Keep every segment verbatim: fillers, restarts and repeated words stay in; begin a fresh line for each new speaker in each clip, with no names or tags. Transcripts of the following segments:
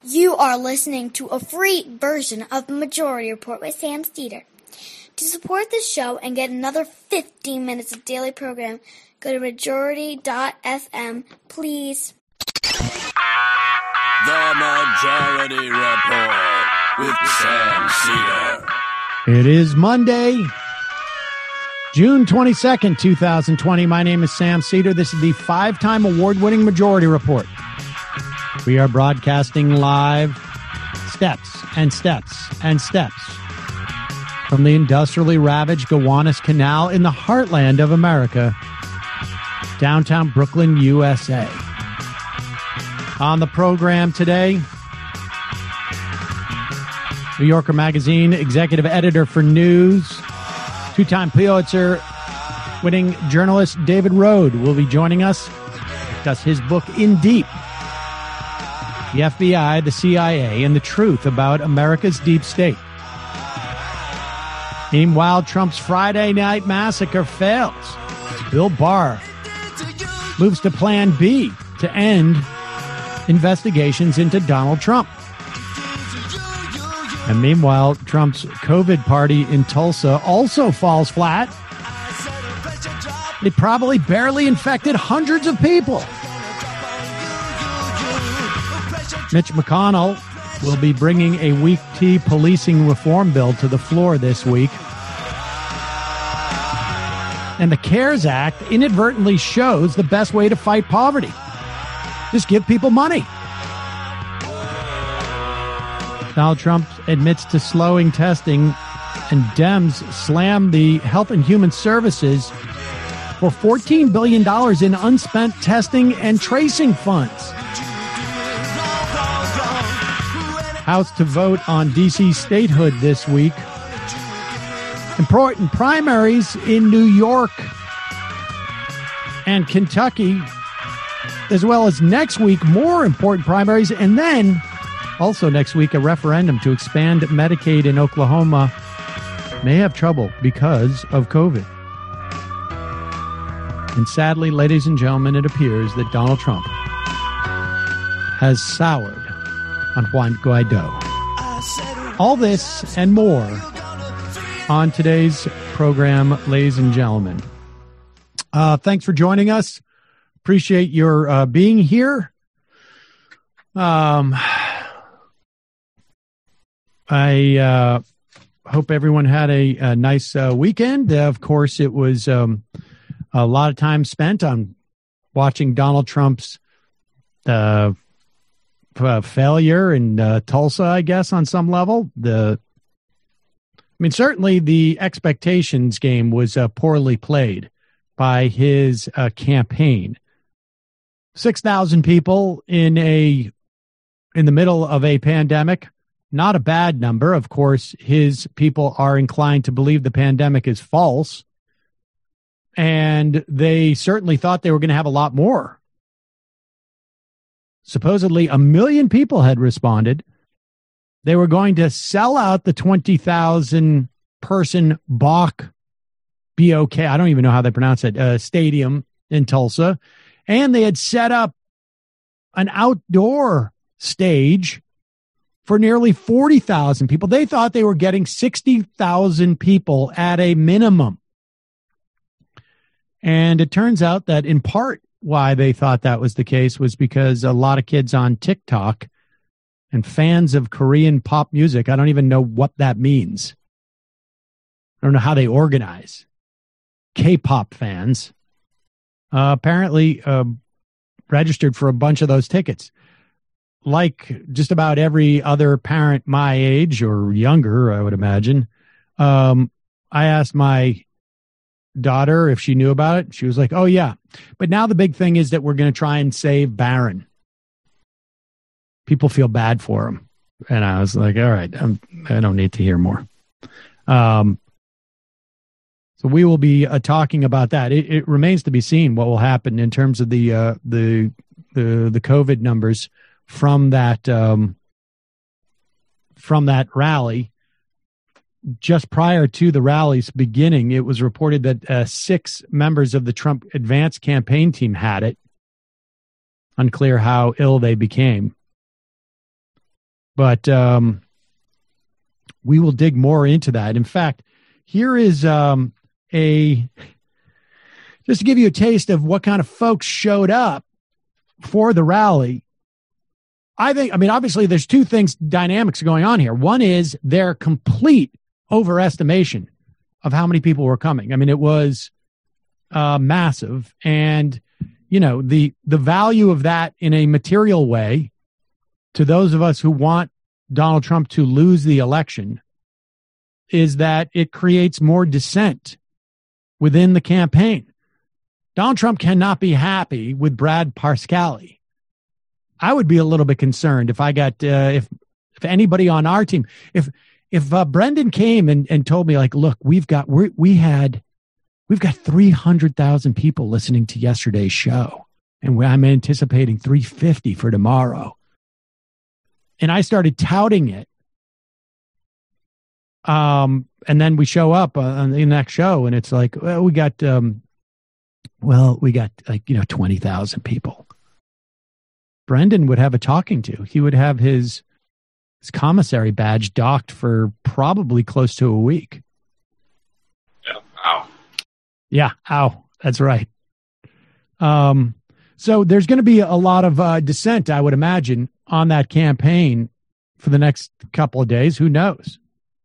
You are listening to a free version of the Majority Report with Sam Steeder. To support this show and get another fifteen minutes of daily program, go to majority dot f m, please.
The Majority Report with Sam Steeder.
It is Monday, June twenty-second, twenty twenty. My name is Sam Steeder. This is the five-time award-winning Majority Report. We are broadcasting live steps and steps and steps from the industrially ravaged Gowanus Canal in the heartland of America, downtown Brooklyn, U S A. On the program today, New Yorker Magazine executive editor for news, two-time Pulitzer-winning journalist David Rode will be joining us to discuss his book, In Deep, the F B I, the C I A, and the truth about America's deep state. Meanwhile, Trump's Friday night massacre fails. Bill Barr moves to Plan B to end investigations into Donald Trump. And meanwhile, Trump's COVID party in Tulsa also falls flat. It probably barely infected hundreds of people. Mitch McConnell will be bringing a weak tea policing reform bill to the floor this week. And the CARES Act inadvertently shows the best way to fight poverty. Just give people money. Donald Trump admits to slowing testing, and Dems slam the Health and Human Services for fourteen billion dollars in unspent testing and tracing funds. House to vote on D C statehood this week. Important primaries in New York and Kentucky, as well as next week, more important primaries. And then also next week, a referendum to expand Medicaid in Oklahoma may have trouble because of COVID. And sadly, ladies and gentlemen, it appears that Donald Trump has soured on Juan Guaido. All this and more on today's program, ladies and gentlemen. Uh, thanks for joining us. Appreciate your uh, being here. Um, I uh, hope everyone had a, a nice uh, weekend. Uh, of course, it was um, a lot of time spent on watching Donald Trump's uh, Uh, failure in uh, Tulsa, I guess, on some level. The, I mean, certainly the expectations game was uh, poorly played by his uh, campaign. six thousand people in a in the middle of a pandemic, not a bad number. Of course, his people are inclined to believe the pandemic is false, and they certainly thought they were going to have a lot more. Supposedly a million people had responded. They were going to sell out the twenty thousand person Bach, B O K, I don't even know how they pronounce it, uh, stadium in Tulsa. And they had set up an outdoor stage for nearly forty thousand people. They thought they were getting sixty thousand people at a minimum. And it turns out that in part, why they thought that was the case was because a lot of kids on TikTok and fans of Korean pop music, I don't even know what that means. I don't know how they organize. K-pop fans uh, apparently uh, registered for a bunch of those tickets. Like just about every other parent my age or younger, I would imagine, um, I asked my daughter if she knew about it. She was like, oh yeah. But now the big thing is that we're going to try and save Barron. People feel bad for him. And I was like, all right, I'm, I don't need to hear more. Um, so we will be uh, talking about that. It, it remains to be seen what will happen in terms of the, uh, the, the, the COVID numbers from that, um, from that rally. Just prior to the rally's beginning, it was reported that uh, six members of the Trump advance campaign team had it. Unclear how ill they became. But um, we will dig more into that. In fact, here is um, a, just to give you a taste of what kind of folks showed up for the rally. I think, I mean, obviously there's two things, dynamics going on here. One is their complete overestimation of how many people were coming. I mean, it was uh, massive. And, you know, the, the value of that in a material way to those of us who want Donald Trump to lose the election is that it creates more dissent within the campaign. Donald Trump cannot be happy with Brad Parscale. I would be a little bit concerned if I got, uh, if, if anybody on our team, if, if uh, Brendan came and, and told me like, look, we've got, we we had, we've got three hundred thousand people listening to yesterday's show and I'm anticipating three hundred fifty for tomorrow. And I started touting it. Um, and then we show up on the next show and it's like, well, we got, um, well, we got like, you know, twenty thousand people. Brendan would have a talking to. He would have his, his commissary badge docked for probably close to a week.
Yeah. Ow.
Yeah. Ow. That's right. Um, so there's going to be a lot of uh, dissent, I would imagine, on that campaign for the next couple of days. Who knows?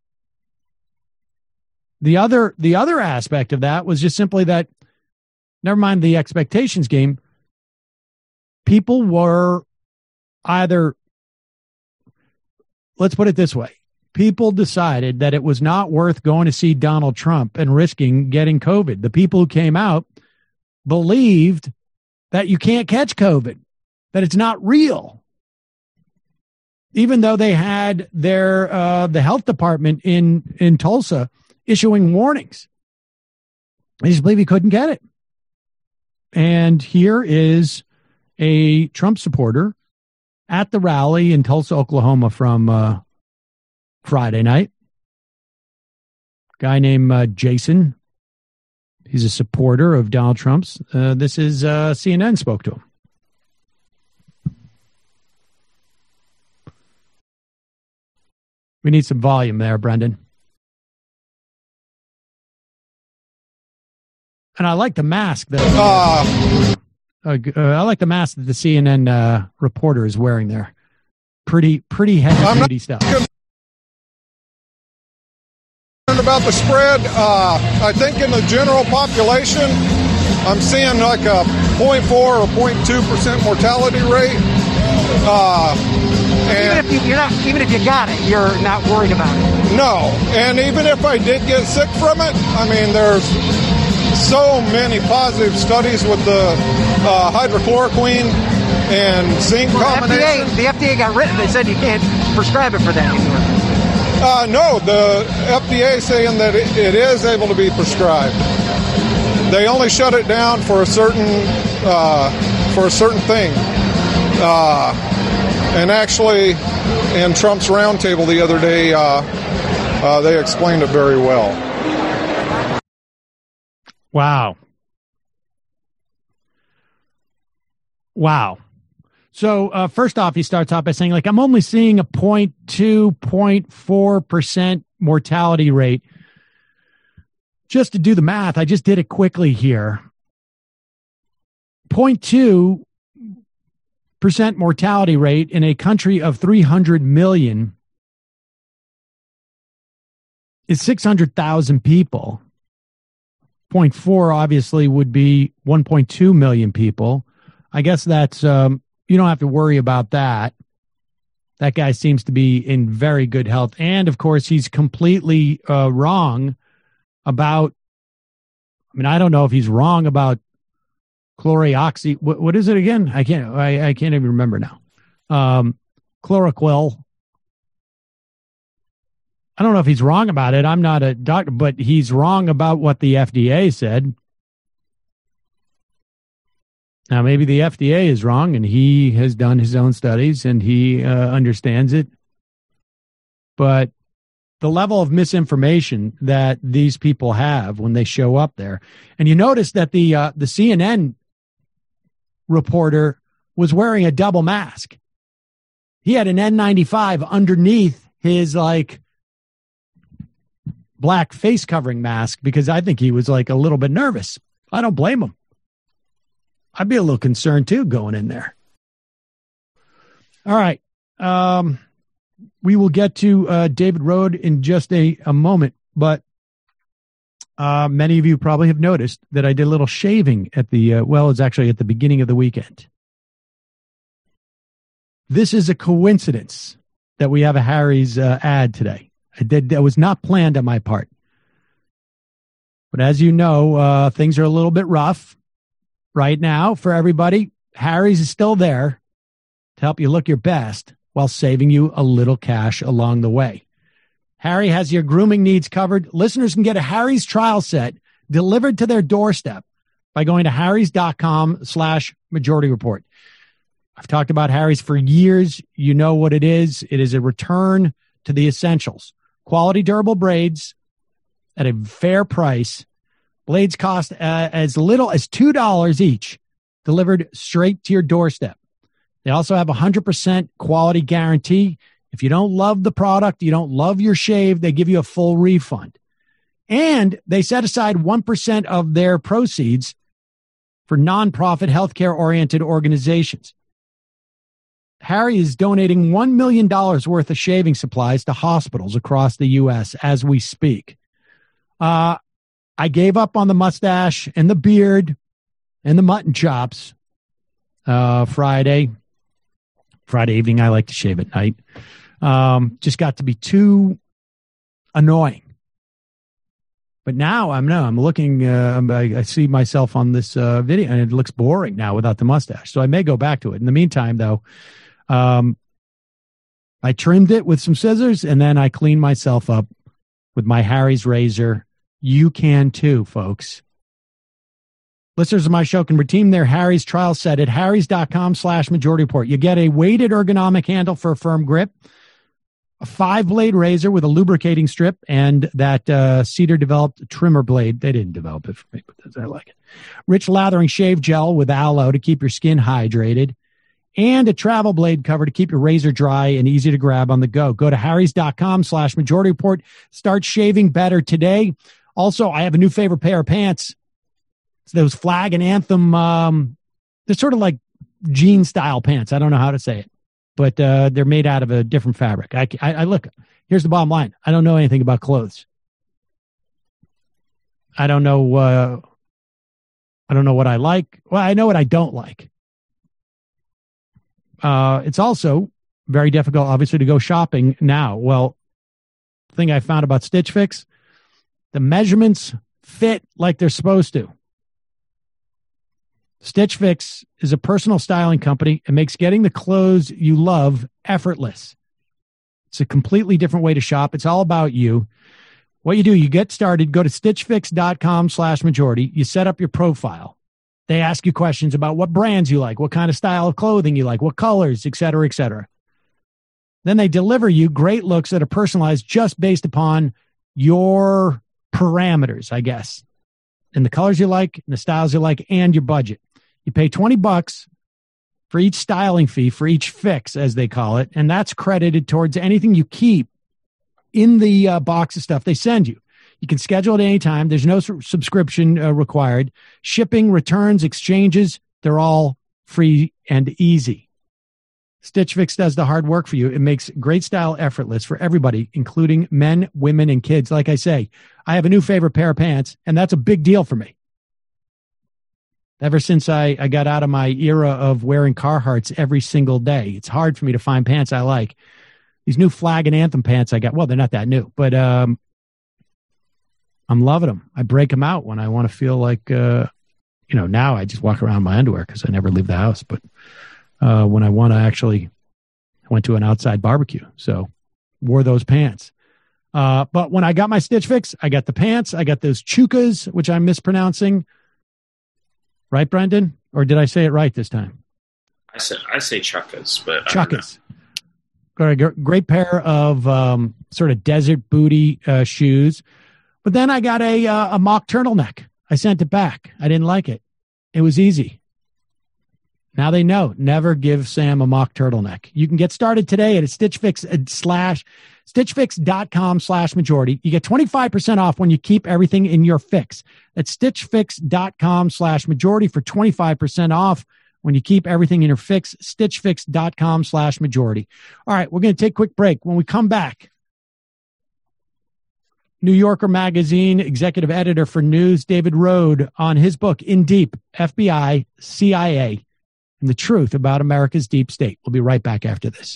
The other, the other aspect of that was just simply that, never mind the expectations game, people were either, let's put it this way, people decided that it was not worth going to see Donald Trump and risking getting COVID. The people who came out believed that you can't catch COVID, that it's not real. Even though they had their, uh, the health department in, in Tulsa issuing warnings. They just believe he couldn't get it. And here is a Trump supporter at the rally in Tulsa, Oklahoma from uh, Friday night. Guy named uh, Jason. He's a supporter of Donald Trump's. Uh, this is uh, C N N spoke to him. We need some volume there, Brendan. And I like the mask that uh, uh, uh, I like the mask that the C N N uh, reporter is wearing there. Pretty, pretty heavy duty stuff.
About the spread, uh, I think in the general population, I'm seeing like a zero point four or zero point two percent mortality rate. Uh,
even if you, you're not, even if you got it, you're not worried about it.
No, and even if I did get sick from it, I mean, there's so many positive studies with the uh, hydrochloroquine and zinc
well,
combination.
F D A, the F D A got written. They said you can't prescribe it for that anymore.
Uh, no, the F D A is saying that it, it is able to be prescribed. They only shut it down for a certain uh, for a certain thing. Uh, and actually, in Trump's roundtable the other day, uh, uh, they explained it very well.
Wow. Wow. So uh, first off, he starts off by saying, like, I'm only seeing a zero point two, zero point four percent mortality rate. Just to do the math, I just did it quickly here. zero point two percent mortality rate in a country of three hundred million is six hundred thousand people. zero point four obviously would be one point two million people. I guess that's... Um, you don't have to worry about that. That guy seems to be in very good health. And, of course, he's completely uh, wrong about, I mean, I don't know if he's wrong about chloroxy. What, what is it again? I can't, I, I can't even remember now. Um, chloroquil. I don't know if he's wrong about it. I'm not a doctor, but he's wrong about what the F D A said. Now, maybe the F D A is wrong and he has done his own studies and he uh, understands it. But the level of misinformation that these people have when they show up there. And you notice that the uh, the C N N reporter was wearing a double mask. He had an N ninety-five underneath his like black face covering mask because I think he was like a little bit nervous. I don't blame him. I'd be a little concerned too going in there. All right. Um, we will get to uh, David Rode in just a, a moment, but uh, many of you probably have noticed that I did a little shaving at the, uh, well, it's actually at the beginning of the weekend. This is a coincidence that we have a Harry's uh, ad today. I did, that was not planned on my part. But as you know, uh, things are a little bit rough right now for everybody. Harry's is still there to help you look your best while saving you a little cash along the way. Harry has your grooming needs covered. Listeners can get a Harry's trial set delivered to their doorstep by going to harrys.com slash majority report. I've talked about Harry's for years. You know what it is. It is a return to the essentials. Quality durable braids at a fair price. Blades cost uh, as little as two dollars each, delivered straight to your doorstep. They also have a one hundred percent quality guarantee. If you don't love the product, you don't love your shave, they give you a full refund. And they set aside one percent of their proceeds for nonprofit healthcare-oriented organizations. Harry is donating one million dollars worth of shaving supplies to hospitals across the U S as we speak. Uh, I gave up on the mustache and the beard and the mutton chops uh, Friday. Friday evening, I like to shave at night. Um, just got to be too annoying. But now I'm no, I'm looking, uh, I, I see myself on this uh, video, and it looks boring now without the mustache. So I may go back to it. In the meantime, though, um, I trimmed it with some scissors, and then I cleaned myself up with my Harry's razor. You can too, folks. Listeners of my show can redeem their Harry's trial set at harrys.com slash majority report. You get a weighted ergonomic handle for a firm grip, a five-blade razor with a lubricating strip, and that uh, cedar-developed trimmer blade. They didn't develop it for me, but I like it. Rich lathering shave gel with aloe to keep your skin hydrated, and a travel blade cover to keep your razor dry and easy to grab on the go. Go to harrys.com slash majority report. Start shaving better today. Also, I have a new favorite pair of pants. It's those Flag and Anthem, um, they're sort of like jean-style pants. I don't know how to say it, but uh, they're made out of a different fabric. I, I, I look, here's the bottom line. I don't know anything about clothes. I don't know. Uh, I don't know what I like. Well, I know what I don't like. Uh, it's also very difficult, obviously, to go shopping now. Well, the thing I found about Stitch Fix, the measurements fit like they're supposed to. Stitch Fix is a personal styling company. It makes getting the clothes you love effortless. It's a completely different way to shop. It's all about you. What you do, you get started, go to stitchfix.com slash majority. You set up your profile. They ask you questions about what brands you like, what kind of style of clothing you like, what colors, et cetera, et cetera. Then they deliver you great looks that are personalized just based upon your parameters, I guess, and the colors you like, and the styles you like, and your budget. You pay twenty bucks for each styling fee, for each fix, as they call it, and that's credited towards anything you keep in the uh, box of stuff they send you. You can schedule it anytime. There's no su- subscription uh, required. Shipping, returns, exchanges, they're all free and easy. Stitch Fix does the hard work for you. It makes great style effortless for everybody, including men, women, and kids. Like I say, I have a new favorite pair of pants, and that's a big deal for me. Ever since I, I got out of my era of wearing Carhartts every single day, it's hard for me to find pants I like. These new Flag and Anthem pants I got, well, they're not that new, but um, I'm loving them. I break them out when I want to feel like, uh, you know, now I just walk around in my underwear because I never leave the house, but uh, when I want to actually, I went to an outside barbecue, so wore those pants. Uh, but when I got my Stitch Fix, I got the pants, I got those Chukas, which I'm mispronouncing. Right, Brendan? Or did I say it right this time?
I say I say Chuckas, but
Chuckas. Got a great pair of um, sort of desert booty uh, shoes. But then I got a uh, a mock turtleneck. I sent it back. I didn't like it. It was easy. Now they know. Never give Sam a mock turtleneck. You can get started today at a Stitch Fix slash stitchfix.com slash majority. You get twenty-five percent off when you keep everything in your fix. That's stitchfix.com slash majority for twenty-five percent off when you keep everything in your fix. stitchfix.com slash majority. All right, we're going to take a quick break. When we come back, New Yorker Magazine executive editor for news, David Rohde, on his book, In Deep, F B I, C I A, and the Truth About America's Deep State. We'll be right back after this.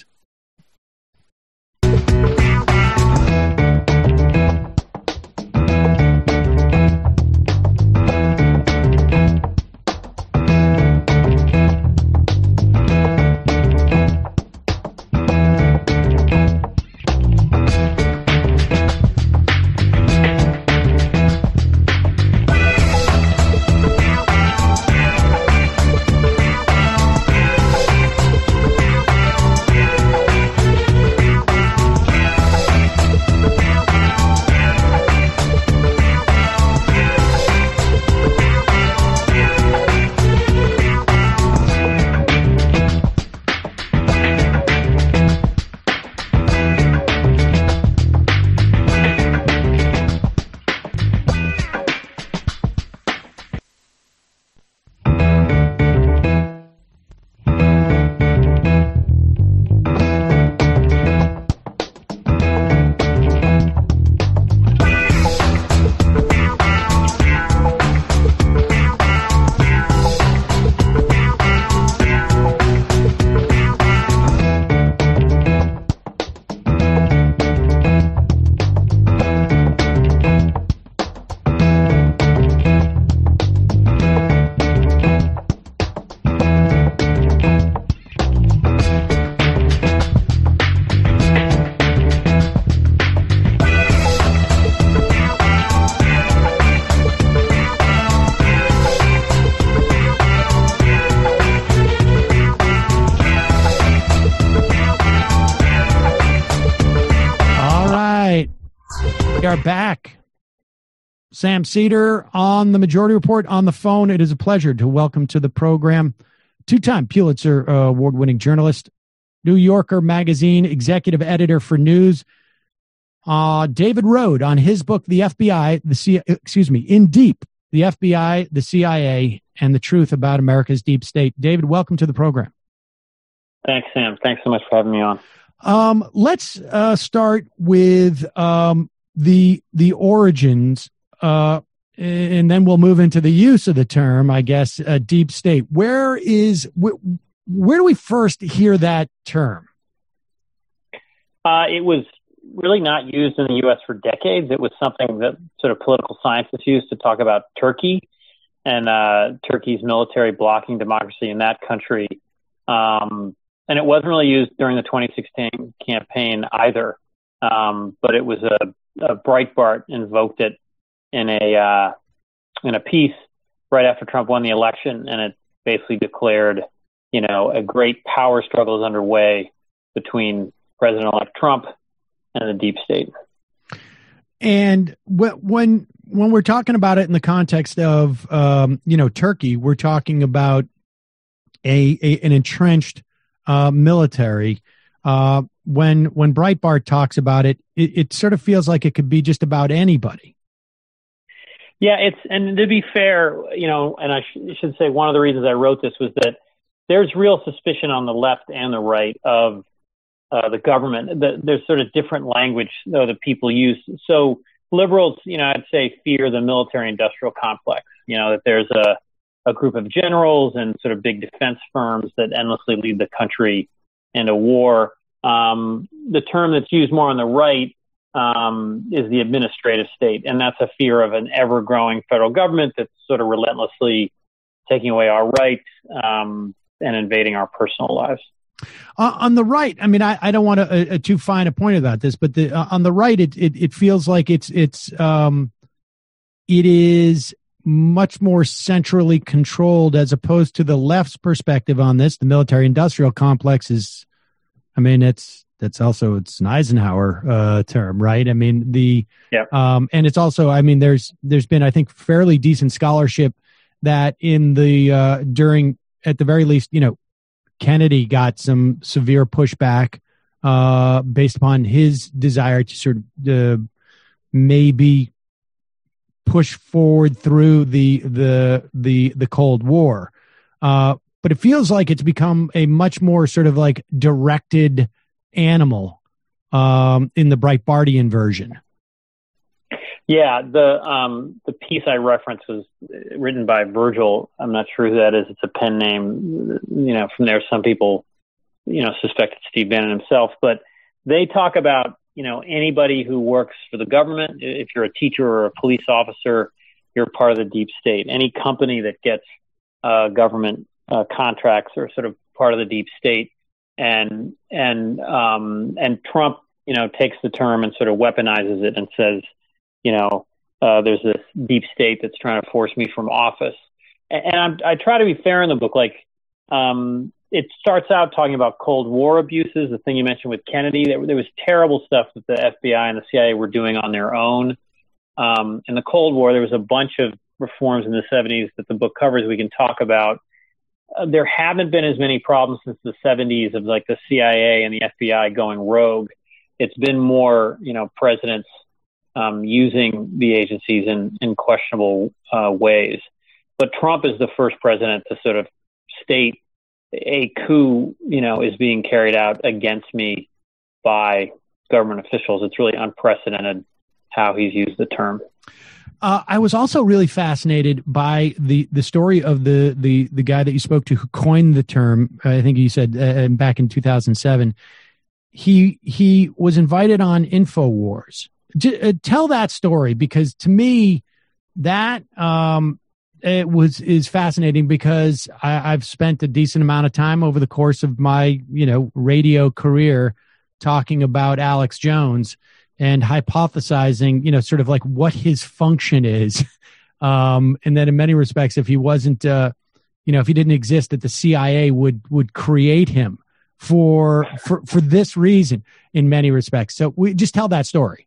Are back. Sam Seder on the Majority Report on the phone. It is a pleasure to welcome to the program two-time Pulitzer uh, award-winning journalist, New Yorker Magazine executive editor for news, uh, David Rohde, on his book, The F B I, the C, excuse me, In Deep, the F B I, the C I A, and the Truth About America's Deep State. David, welcome to the program.
Thanks, Sam. Thanks so much for having me on.
Um, let's uh, start with um, the the origins, uh, and then we'll move into the use of the term, I guess, uh, deep state. Where is wh- where do we first hear that term?
Uh, it was really not used in the U S for decades. It was something that sort of political scientists used to talk about Turkey and uh, Turkey's military blocking democracy in that country. Um, and it wasn't really used during the twenty sixteen campaign either. Um, but it was a, a Breitbart invoked it in a uh, in a piece right after Trump won the election, and it basically declared, you know, a great power struggle is underway between President-elect Trump and the deep state.
And when when we're talking about it in the context of um, you know, Turkey, we're talking about a, a an entrenched uh, military. Uh, when when Breitbart talks about it, it, it sort of feels like it could be just about anybody.
Yeah, it's and to be fair, you know, and I sh- should say one of the reasons I wrote this was that there's real suspicion on the left and the right of uh, the government. The, there's sort of different language, though, that people use. So liberals, you know, I'd say fear the military-industrial complex. You know, that there's a, a group of generals and sort of big defense firms that endlessly lead the country into war. Um, the term that's used more on the right um, is the administrative state, and that's a fear of an ever-growing federal government that's sort of relentlessly taking away our rights um, and invading our personal lives.
Uh, on the right, I mean, I, I don't want to uh, too fine a point about this, but the, uh, on the right, it, it it feels like it's it's um, it is much more centrally controlled as opposed to the left's perspective on this. The military-industrial complex is, I mean, it's that's also it's an Eisenhower uh, term, right? I mean, the
yeah,
um, and it's also, I mean, there's there's been, I think, fairly decent scholarship that in the uh, during at the very least, you know, Kennedy got some severe pushback uh, based upon his desire to sort of uh, maybe push forward through the the the the Cold War. Uh, but it feels like it's become a much more sort of like directed animal um, in the Breitbartian version.
Yeah, the um, the piece I referenced was written by Virgil. I'm not sure who that is. It's a pen name. You know, from there, some people, you know, suspected Steve Bannon himself. But they talk about, you know, anybody who works for the government. If you're a teacher or a police officer, you're part of the deep state. Any company that gets uh, government uh, contracts are sort of part of the deep state. And and um, and Trump, you know, takes the term and sort of weaponizes it and says, you know, uh, there's this deep state that's trying to force me from office. And, and I'm, I try to be fair in the book. Like, um, it starts out talking about Cold War abuses, the thing you mentioned with Kennedy. There, there was terrible stuff that the F B I and the C I A were doing on their own. Um, in the Cold War, there was a bunch of reforms in the seventies that the book covers we can talk about. Uh, there haven't been as many problems since the seventies of like the C I A and the F B I going rogue. It's been more, you know, presidents Um, using the agencies in, in questionable uh, ways. But Trump is the first president to sort of state a coup, you know, is being carried out against me by government officials. It's really unprecedented how he's used the term.
Uh, I was also really fascinated by the, the story of the, the, the guy that you spoke to who coined the term. I think you said uh, back in two thousand seven. He, he was invited on InfoWars. Uh, tell that story, because to me that um, it was is fascinating, because I, I've spent a decent amount of time over the course of my you know radio career talking about Alex Jones and hypothesizing you know sort of like what his function is, um, and that in many respects, if he wasn't uh, you know if he didn't exist, that the C I A would would create him for for for this reason in many respects. So we just tell that story.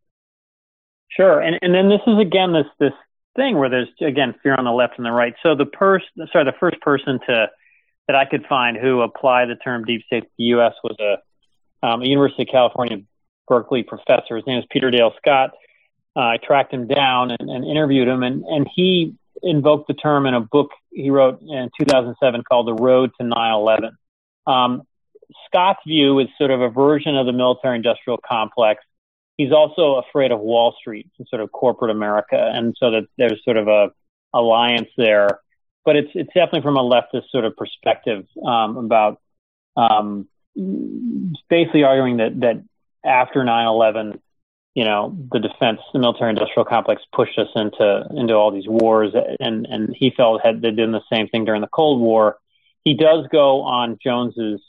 Sure, and and then this is again this this thing where there's again fear on the left and the right. So the person, sorry, the first person to that I could find who applied the term deep state to the U S was a, um, a University of California Berkeley professor. His name is Peter Dale Scott. Uh, I tracked him down and, and interviewed him, and and he invoked the term in a book he wrote in two thousand seven called "The Road to nine eleven." Um, Scott's view is sort of a version of the military-industrial complex. He's also afraid of Wall Street and sort of corporate America, and so that there's sort of a alliance there. But it's it's definitely from a leftist sort of perspective um, about um, basically arguing that that after nine eleven, you know, the defense, the military-industrial complex pushed us into into all these wars, and and he felt had they done the same thing during the Cold War. He does go on Jones's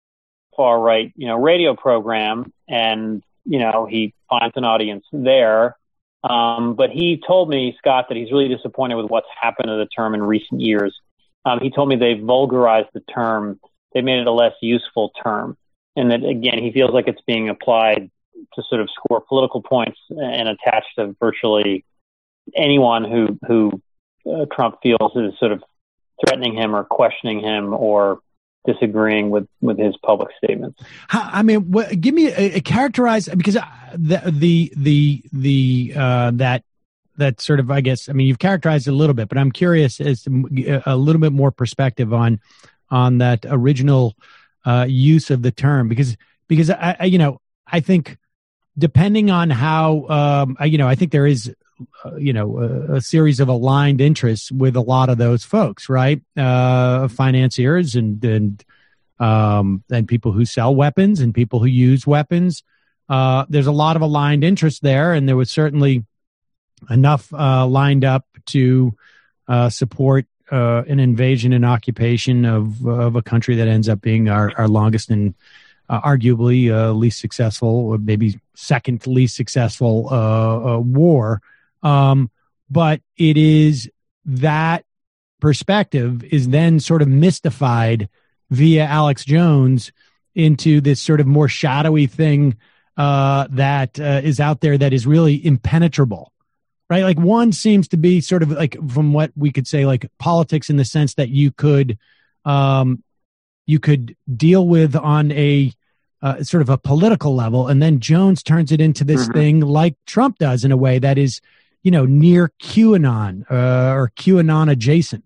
far right, you know, radio program, and you know, he finds an audience there. Um, but he told me, Scott, that he's really disappointed with what's happened to the term in recent years. Um, he told me they vulgarized the term. They made it a less useful term. And that, again, he feels like it's being applied to sort of score political points and attached to virtually anyone who, who uh, Trump feels is sort of threatening him or questioning him or disagreeing with, with his public statements.
I mean, what, give me a, a characterize, because the the the the uh, that that sort of, I guess, I mean, you've characterized it a little bit, but I'm curious as to a little bit more perspective on on that original uh, use of the term, because because I, I you know I think depending on how um, I, you know I think there is uh, you know a, a series of aligned interests with a lot of those folks, right? Uh, financiers and and um, and people who sell weapons and people who use weapons. Uh, there's a lot of aligned interests there, and there was certainly enough uh, lined up to uh, support uh, an invasion and occupation of of a country that ends up being our, our longest and uh, arguably uh, least successful, or maybe second least successful uh, uh, war. Um, but it is that perspective is then sort of mystified via Alex Jones into this sort of more shadowy thing uh, that uh, is out there that is really impenetrable, right? Like one seems to be sort of like, from what we could say, like politics in the sense that you could um, you could deal with on a uh, sort of a political level, and then Jones turns it into this mm-hmm. thing like Trump does in a way that is, you know, near QAnon uh, or QAnon adjacent.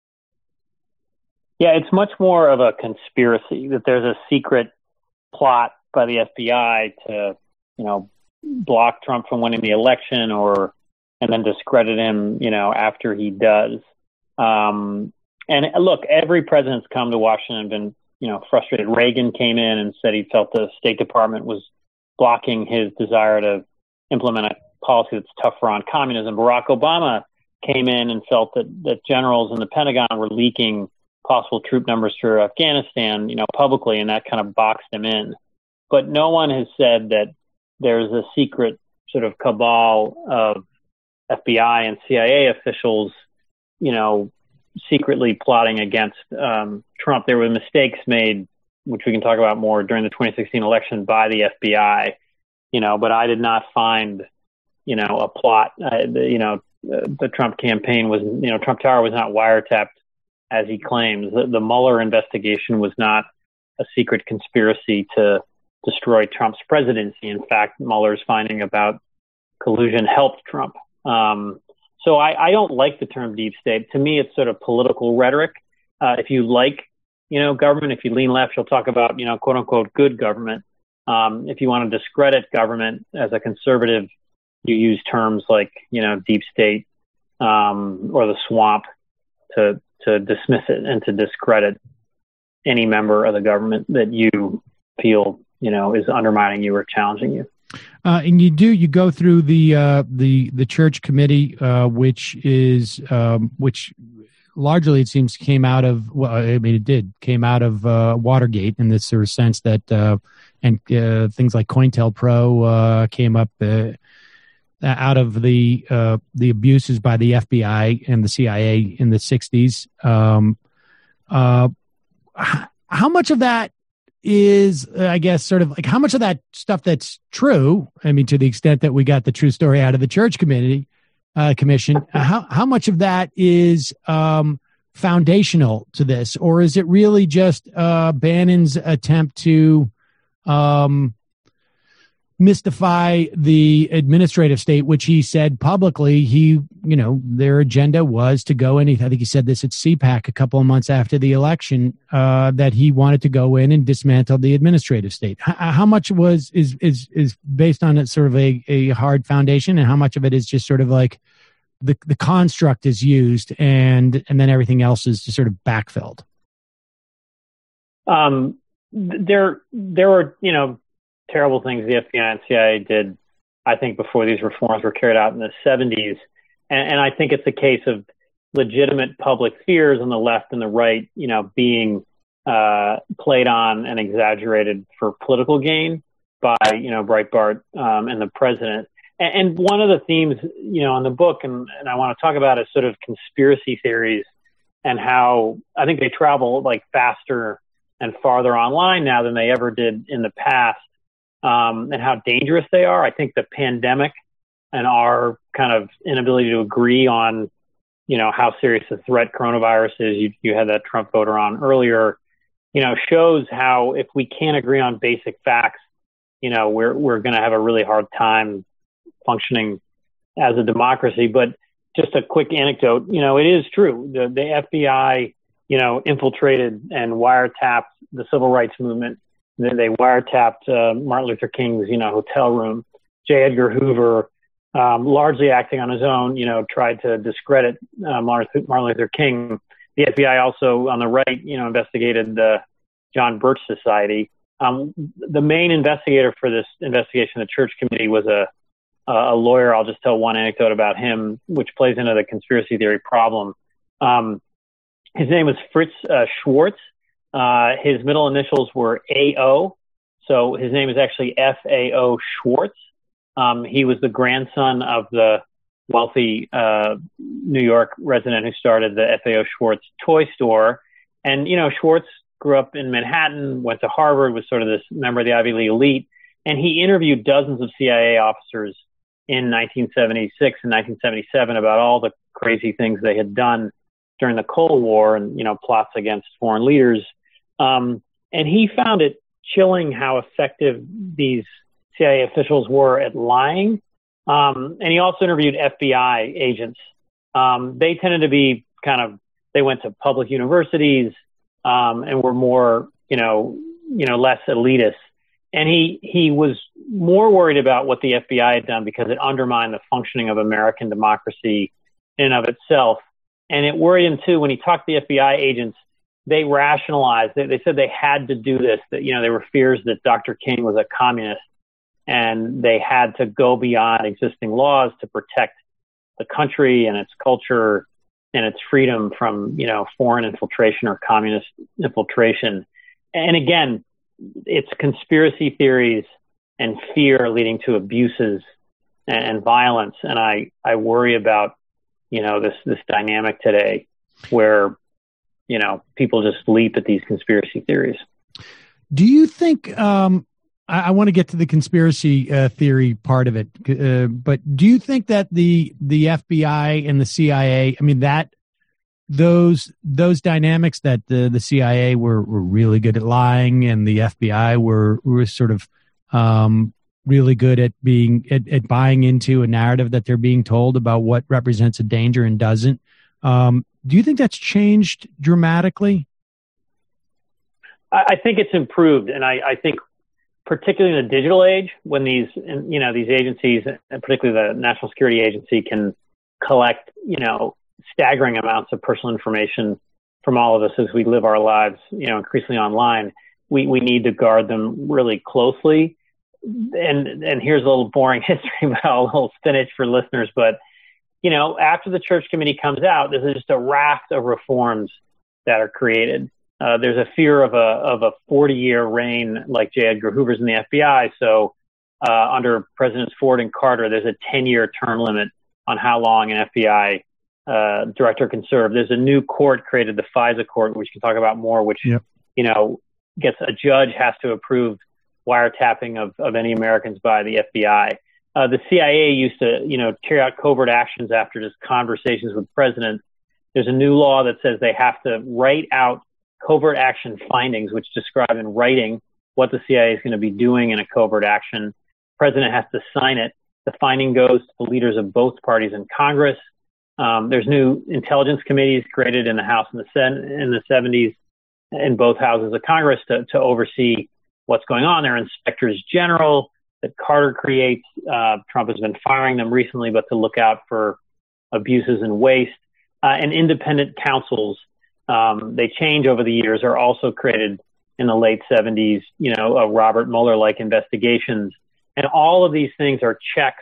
Yeah, it's much more of a conspiracy, that there's a secret plot by the F B I to, you know, block Trump from winning the election, or and then discredit him, you know, after he does. Um, and look, every president's come to Washington and been, you know, frustrated. Reagan came in and said he felt the State Department was blocking his desire to implement a policy that's tougher on communism. Barack Obama came in and felt that, that generals in the Pentagon were leaking possible troop numbers for Afghanistan, you know, publicly, and that kind of boxed him in. But no one has said that there's a secret sort of cabal of F B I and C I A officials, you know, secretly plotting against um, Trump. There were mistakes made, which we can talk about more, during the twenty sixteen election by the F B I, you know, but I did not find, you know, a plot. Uh, the, you know, uh, the Trump campaign was, you know, Trump Tower was not wiretapped as he claims. The, the Mueller investigation was not a secret conspiracy to destroy Trump's presidency. In fact, Mueller's finding about collusion helped Trump. Um, so I, I don't like the term deep state. To me, it's sort of political rhetoric. Uh, if you like, you know, government, if you lean left, you'll talk about, you know, quote unquote, good government. Um, if you want to discredit government as a conservative, you use terms like, you know, deep state, um, or the swamp to, to dismiss it and to discredit any member of the government that you feel, you know, is undermining you or challenging you.
Uh, and you do, you go through the, uh, the, the church committee, uh, which is, um, which largely it seems came out of, well, I mean, it did came out of, uh, Watergate, in this sort of sense that, uh, and, uh, things like COINTELPRO, uh, came up, uh, out of the, uh, the abuses by the F B I and the C I A in the sixties. Um, uh, how much of that is, uh, I guess, sort of like how much of that stuff that's true? I mean, to the extent that we got the true story out of the church committee, uh, commission, how, how much of that is, um, foundational to this, or is it really just, uh, Bannon's attempt to, um, mystify the administrative state, which he said publicly, he, you know, their agenda was to go in. I think he said this at C PAC a couple of months after the election, uh, that he wanted to go in and dismantle the administrative state. H- how much was, is, is, is based on a sort of a, a hard foundation, and how much of it is just sort of like the, the construct is used and, and then everything else is just sort of backfilled?
Um, there, there were, you know, terrible things the F B I and C I A did, I think, before these reforms were carried out in the seventies. And, and I think it's a case of legitimate public fears on the left and the right, you know, being uh, played on and exaggerated for political gain by, you know, Breitbart um, and the president. And, and one of the themes, you know, in the book, and, and I want to talk about, is sort of conspiracy theories and how I think they travel like faster and farther online now than they ever did in the past. Um, and how dangerous they are. I think the pandemic and our kind of inability to agree on, you know, how serious a threat coronavirus is, you, you had that Trump voter on earlier, you know, shows how if we can't agree on basic facts, you know, we're we're going to have a really hard time functioning as a democracy. But just a quick anecdote, you know, it is true. The, the F B I, you know, infiltrated and wiretapped the civil rights movement. They wiretapped uh, Martin Luther King's, you know, hotel room. J. Edgar Hoover, um, largely acting on his own, you know, tried to discredit uh, Martin Luther King. The F B I also, on the right, you know, investigated the John Birch Society. Um, the main investigator for this investigation, the Church Committee, was a a lawyer. I'll just tell one anecdote about him, which plays into the conspiracy theory problem. Um, his name was Fritz uh, Schwartz. Uh, his middle initials were A O, so his name is actually F A O Schwartz. Um, he was the grandson of the wealthy uh, New York resident who started the F A O Schwartz toy store. And, you know, Schwartz grew up in Manhattan, went to Harvard, was sort of this member of the Ivy League elite, and he interviewed dozens of C I A officers in nineteen seventy-six and nineteen seventy-seven about all the crazy things they had done during the Cold War and, you know, plots against foreign leaders. Um, and he found it chilling how effective these C I A officials were at lying. Um, and he also interviewed F B I agents. Um, they tended to be kind of, they went to public universities, um, and were more, you know, you know, less elitist. And he, he was more worried about what the F B I had done because it undermined the functioning of American democracy in and of itself. And it worried him too when he talked to the F B I agents. They rationalized, they, they said they had to do this, that, you know, there were fears that Doctor King was a communist and they had to go beyond existing laws to protect the country and its culture and its freedom from, you know, foreign infiltration or communist infiltration. And again, it's conspiracy theories and fear leading to abuses and violence. And I, I worry about, you know, this, this dynamic today where, you know, people just leap at these conspiracy theories.
Do you think, um, I, I want to get to the conspiracy uh, theory part of it, uh, but do you think that the, the F B I and the C I A, I mean, that those, those dynamics that the, the C I A were, were really good at lying and the F B I were, were sort of, um, really good at being, at, at buying into a narrative that they're being told about what represents a danger and doesn't. Um, do you think that's changed dramatically?
I think it's improved. And I, I think particularly in the digital age, when these, you know, these agencies, and particularly the National Security Agency, can collect, you know, staggering amounts of personal information from all of us as we live our lives, you know, increasingly online, we, we need to guard them really closely. And, and here's a little boring history about a little spinach for listeners, but, you know, after the Church Committee comes out, there's just a raft of reforms that are created. Uh, there's a fear of a of a forty-year reign like J. Edgar Hoover's in the F B I. So uh, under Presidents Ford and Carter, there's a ten-year term limit on how long an F B I uh, director can serve. There's a new court created, the FISA court, which we can talk about more, which, yep. you know, gets a judge has to approve wiretapping of, of any Americans by the F B I. Uh, the C I A used to, you know, carry out covert actions after just conversations with presidents. There's a new law that says they have to write out covert action findings, which describe in writing what the C I A is going to be doing in a covert action. The president has to sign it. The finding goes to the leaders of both parties in Congress. Um, there's new intelligence committees created in the House and the Senate in the seventies in both houses of Congress to, to oversee what's going on. There are inspectors general that Carter creates. Uh, Trump has been firing them recently, but to look out for abuses and waste. Uh, and independent counsels, um, they change over the years, are also created in the late seventies, you know, uh, Robert Mueller-like investigations. And all of these things are checks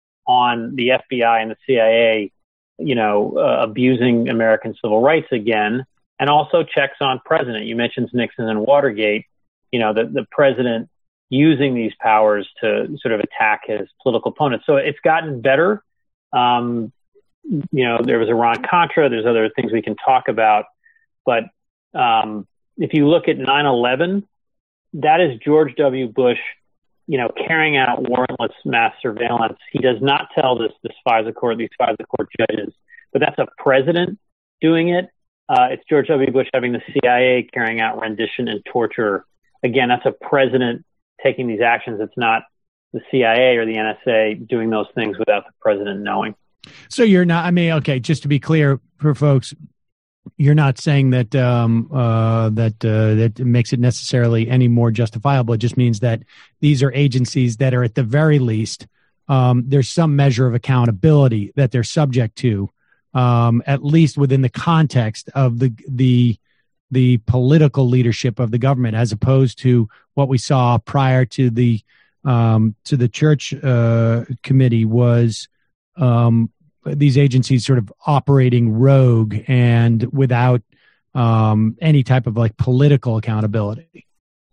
on the F B I and the C I A, you know, uh, abusing American civil rights again, and also checks on president. You mentioned Nixon and Watergate, you know, the, the president using these powers to sort of attack his political opponents. So it's gotten better. Um, you know, there was Iran-Contra. There's other things we can talk about. But um, if you look at nine eleven, that is George W. Bush, you know, carrying out warrantless mass surveillance. He does not tell this, this FISA court, these FISA court judges, but that's a president doing it. Uh, it's George W. Bush having the C I A carrying out rendition and torture. Again, that's a president taking these actions. It's not the C I A or the N S A doing those things without the president knowing.
So you're not, I mean, okay, just to be clear for folks, you're not saying that um, uh, that uh, that makes it necessarily any more justifiable. It just means that these are agencies that are at the very least, um, there's some measure of accountability that they're subject to, um, at least within the context of the the the political leadership of the government, as opposed to what we saw prior to the um, to the Church uh, Committee was um, these agencies sort of operating rogue and without um, any type of like political accountability.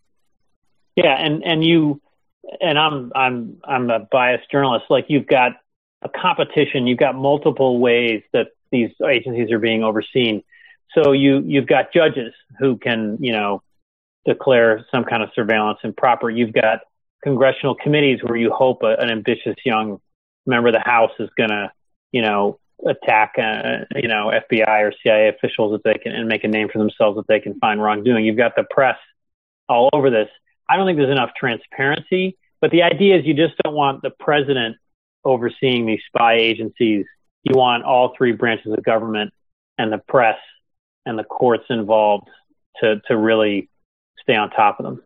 Yeah, and and you and I'm I'm I'm a biased journalist. Like, you've got a competition, you've got multiple ways that these agencies are being overseen. So you you've got judges who can, you know, declare some kind of surveillance improper. You've got congressional committees where you hope a, an ambitious young member of the House is going to, you know, attack, uh, you know, F B I or C I A officials that they can and make a name for themselves that they can find wrongdoing. You've got the press all over this. I don't think there's enough transparency, but the idea is you just don't want the president overseeing these spy agencies. You want all three branches of government and the press and the courts involved to, to really stay on top of them.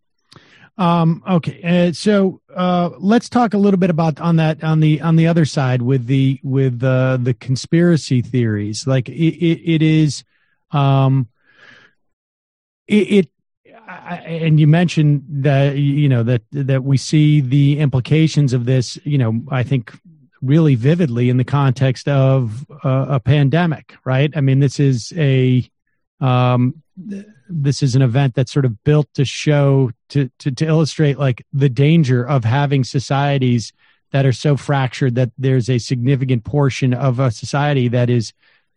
Um, okay. Uh, so, uh, let's talk a little bit about on that, on the, on the other side with the, with, uh, the conspiracy theories. Like it, it, it is, um, it, it I, and you mentioned that, you know, that, that we see the implications of this, you know, I think really vividly in the context of uh, a pandemic, right? I mean, this is a, um, this is an event that's sort of built to show, to, to, to illustrate like the danger of having societies that are so fractured that there's a significant portion of a society that is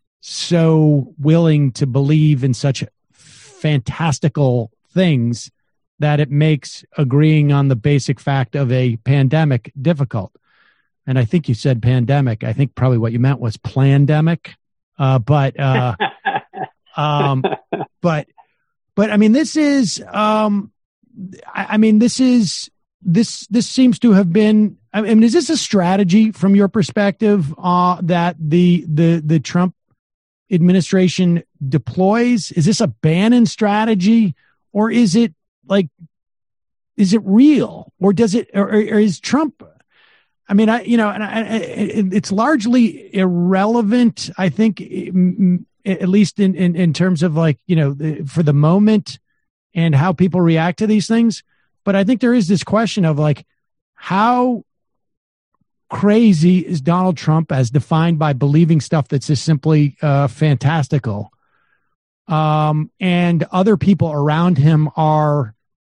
so willing to believe in such fantastical things that it makes agreeing on the basic fact of a pandemic difficult. And I think you said pandemic. I think probably what you meant was plandemic. Uh, but, uh, um, but, but I mean, this is, um, I, I mean, this is, this, this seems to have been, I mean, is this a strategy from your perspective, uh, that the, the, the Trump administration deploys? Is this a Bannon strategy, or is it like, is it real, or does it, or, or is Trump, I mean, I, you know, and I, it, it's largely irrelevant, I think, at least in, in, in terms of like, you know, for the moment and how people react to these things. But I think there is this question of like, how crazy is Donald Trump as defined by believing stuff that's just simply uh, fantastical? Um, and other people around him are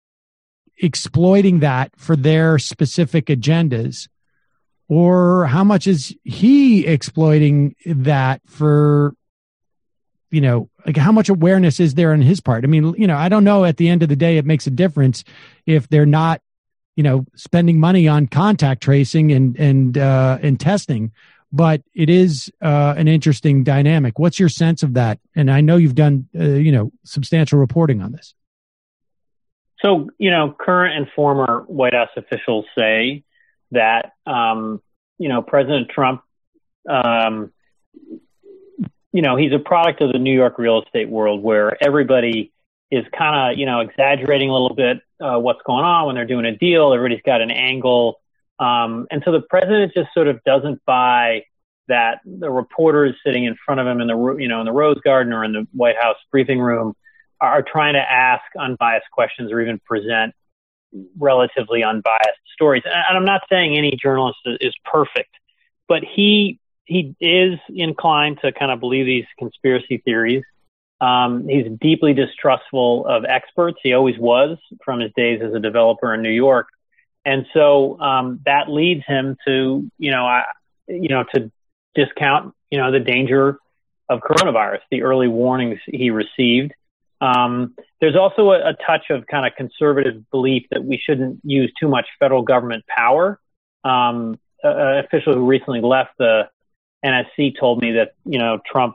exploiting that for their specific agendas. Or how much is he exploiting that for, you know, like how much awareness is there on his part? I mean, you know, I don't know. At the end of the day, it makes a difference if they're not, you know, spending money on contact tracing and, and, uh, and testing, but it is, uh, an interesting dynamic. What's your sense of that? And I know you've done, uh, you know, substantial reporting on this.
So, you know, current and former White House officials say that, um, you know, President Trump, um, you know, he's a product of the New York real estate world where everybody is kind of, you know, exaggerating a little bit uh, what's going on when they're doing a deal. Everybody's got an angle. Um, and so the president just sort of doesn't buy that the reporters sitting in front of him in the, you know, in the Rose Garden or in the White House briefing room are trying to ask unbiased questions or even present relatively unbiased stories. And I'm not saying any journalist is perfect, but he he is inclined to kind of believe these conspiracy theories. Um, he's deeply distrustful of experts. He always was from his days as a developer in New York. And so um, that leads him to, you know, I, you know, to discount, you know, the danger of coronavirus, the early warnings he received. Um, there's also a, a touch of kind of conservative belief that we shouldn't use too much federal government power. Um, an official who recently left the N S C told me that, you know, Trump,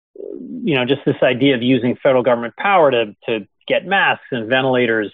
you know, just this idea of using federal government power to, to get masks and ventilators.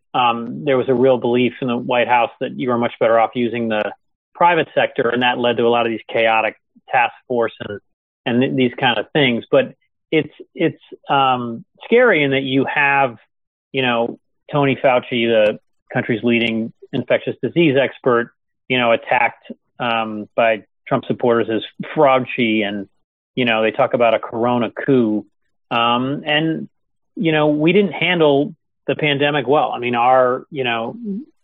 Um, there was a real belief in the White House that you were much better off using the private sector. And that led to a lot of these chaotic task force and, and th- these kind of things. But it's, it's, um, scary in that you have, you know, Tony Fauci, the country's leading infectious disease expert, you know, attacked, um, by Trump supporters as Fraudchi, and, you know, they talk about a corona coup. Um, and, you know, we didn't handle the pandemic well. I mean, our, you know,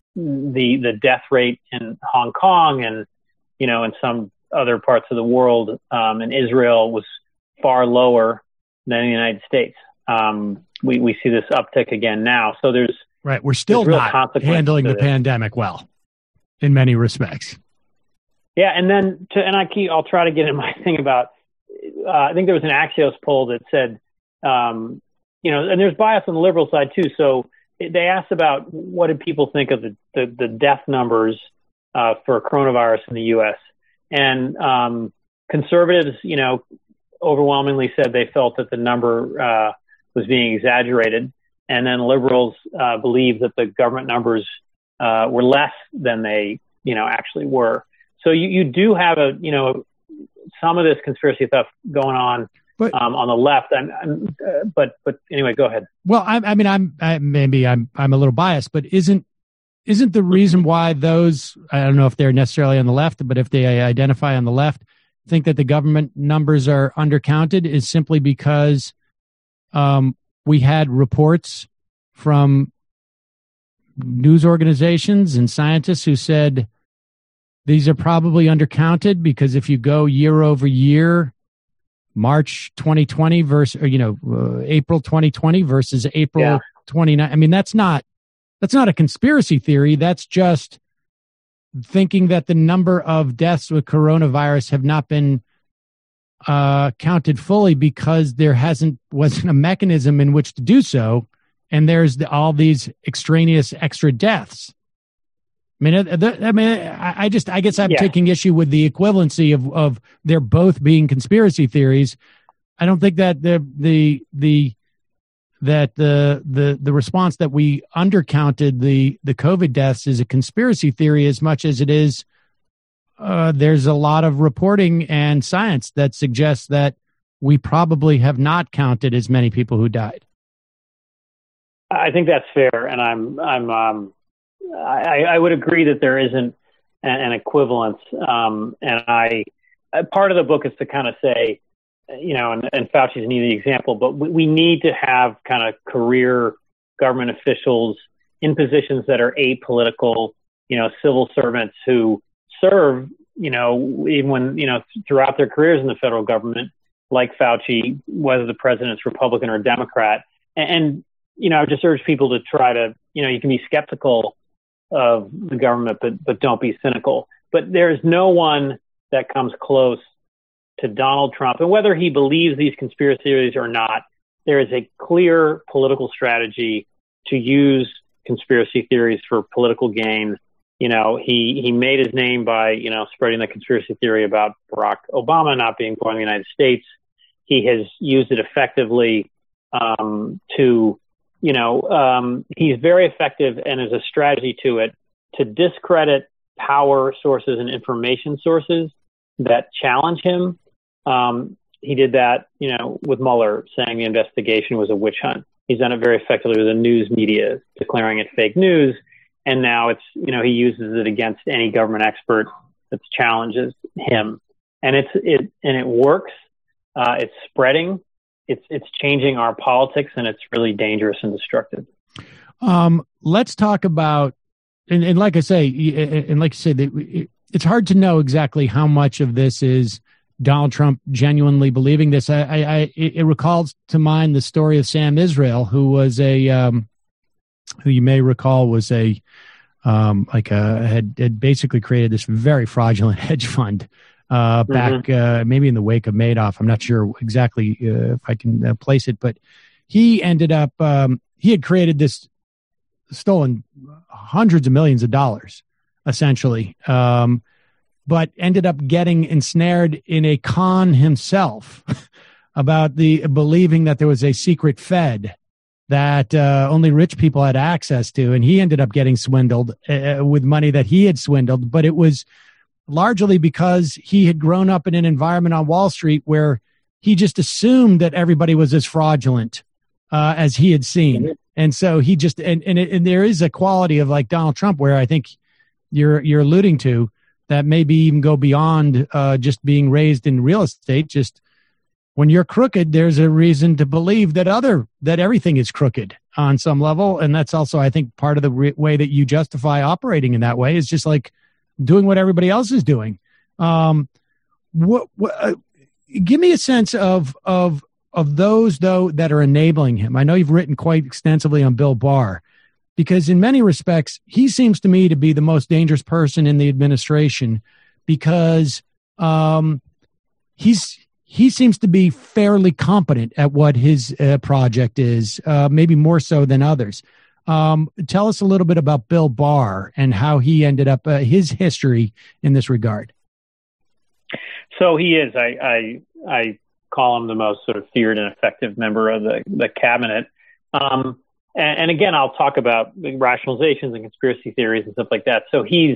the, the death rate in Hong Kong and, you know, in some other parts of the world, um, in Israel was far lower than in the United States. Um, we, we see this uptick again now. So there's,
right. We're still not handling the pandemic well in many respects.
Yeah. And then to, and I keep, I'll try to get in my thing about, uh, I think there was an Axios poll that said, um, you know, and there's bias on the liberal side too. So they asked about what did people think of the, the, the death numbers, uh, for coronavirus in the U S. And, um, conservatives, you know, overwhelmingly said they felt that the number uh, was being exaggerated. And then liberals uh, believed that the government numbers uh, were less than they, you know, actually were. So you, you do have a, you know, some of this conspiracy stuff going on but, um, on the left. I'm, I'm, uh, but but anyway, go ahead.
Well, I, I mean, I'm I, maybe I'm I'm a little biased, but isn't isn't the reason why those, I don't know if they're necessarily on the left, but if they identify on the left, think that the government numbers are undercounted is simply because um, we had reports from news organizations and scientists who said these are probably undercounted because if you go year over year, March twenty twenty versus, or, you know, uh, April twenty twenty versus April yeah. twenty-nine. I mean, that's not, that's not a conspiracy theory. That's just thinking that the number of deaths with coronavirus have not been uh, counted fully because there hasn't, wasn't a mechanism in which to do so. And there's the, all these extraneous extra deaths. I mean, the, I mean, I just, I guess I'm yeah. taking issue with the equivalency of, of they're both being conspiracy theories. I don't think that the, the, the, that the, the, the response that we undercounted the, the COVID deaths is a conspiracy theory as much as it is, uh, there's a lot of reporting and science that suggests that we probably have not counted as many people who died.
I think that's fair. And I'm, I'm, um, I, I would agree that there isn't an equivalence. Um, and I, part of the book is to kind of say, you know, and, and Fauci's an easy example, but we, we need to have kind of career government officials in positions that are apolitical, you know, civil servants who serve, you know, even when, you know, throughout their careers in the federal government, like Fauci, whether the president's Republican or Democrat. And, and you know, I just urge people to try to, you know, you can be skeptical of the government, but but don't be cynical. But there's no one that comes close to Donald Trump. And whether he believes these conspiracy theories or not, there is a clear political strategy to use conspiracy theories for political gain. You know, he, he made his name by, you know, spreading the conspiracy theory about Barack Obama not being born in the United States. He has used it effectively um, to You know, um, he's very effective, and there's a strategy to it to discredit power sources and information sources that challenge him. Um, he did that, you know, with Mueller saying the investigation was a witch hunt. He's done it very effectively with the news media, declaring it fake news. And now it's, you know, he uses it against any government expert that challenges him. And it's, it, and it works. Uh, it's spreading. It's it's changing our politics, and it's really dangerous and destructive.
Um, let's talk about, and, and like I say, and like you said, it's hard to know exactly how much of this is Donald Trump genuinely believing this. I, I, I it recalls to mind the story of Sam Israel, who was a, um, who you may recall was a, um, like a had, had basically created this very fraudulent hedge fund. Uh, back mm-hmm. uh, maybe in the wake of Madoff. I'm not sure exactly uh, if I can uh, place it, but he ended up, um, he had created this, stolen hundreds of millions of dollars, essentially, um, but ended up getting ensnared in a con himself about the believing that there was a secret Fed that uh, only rich people had access to. And he ended up getting swindled uh, with money that he had swindled, but it was largely because he had grown up in an environment on Wall Street where he just assumed that everybody was as fraudulent uh, as he had seen. And so he just, and, and, it, and there is a quality of like Donald Trump where I think you're, you're alluding to that maybe even go beyond uh, just being raised in real estate. Just when you're crooked, there's a reason to believe that other, that everything is crooked on some level. And that's also, I think, part of the re- way that you justify operating in that way is just like, doing what everybody else is doing. Um, what, what uh, give me a sense of, of, of those though that are enabling him. I know you've written quite extensively on Bill Barr, because in many respects, he seems to me to be the most dangerous person in the administration because, um, he's, he seems to be fairly competent at what his uh, project is, uh, maybe more so than others. Um, tell us a little bit about Bill Barr and how he ended up, uh, his history in this regard.
So he is. I, I I call him the most sort of feared and effective member of the, the cabinet. Um, and, and again, I'll talk about rationalizations and conspiracy theories and stuff like that. So he's,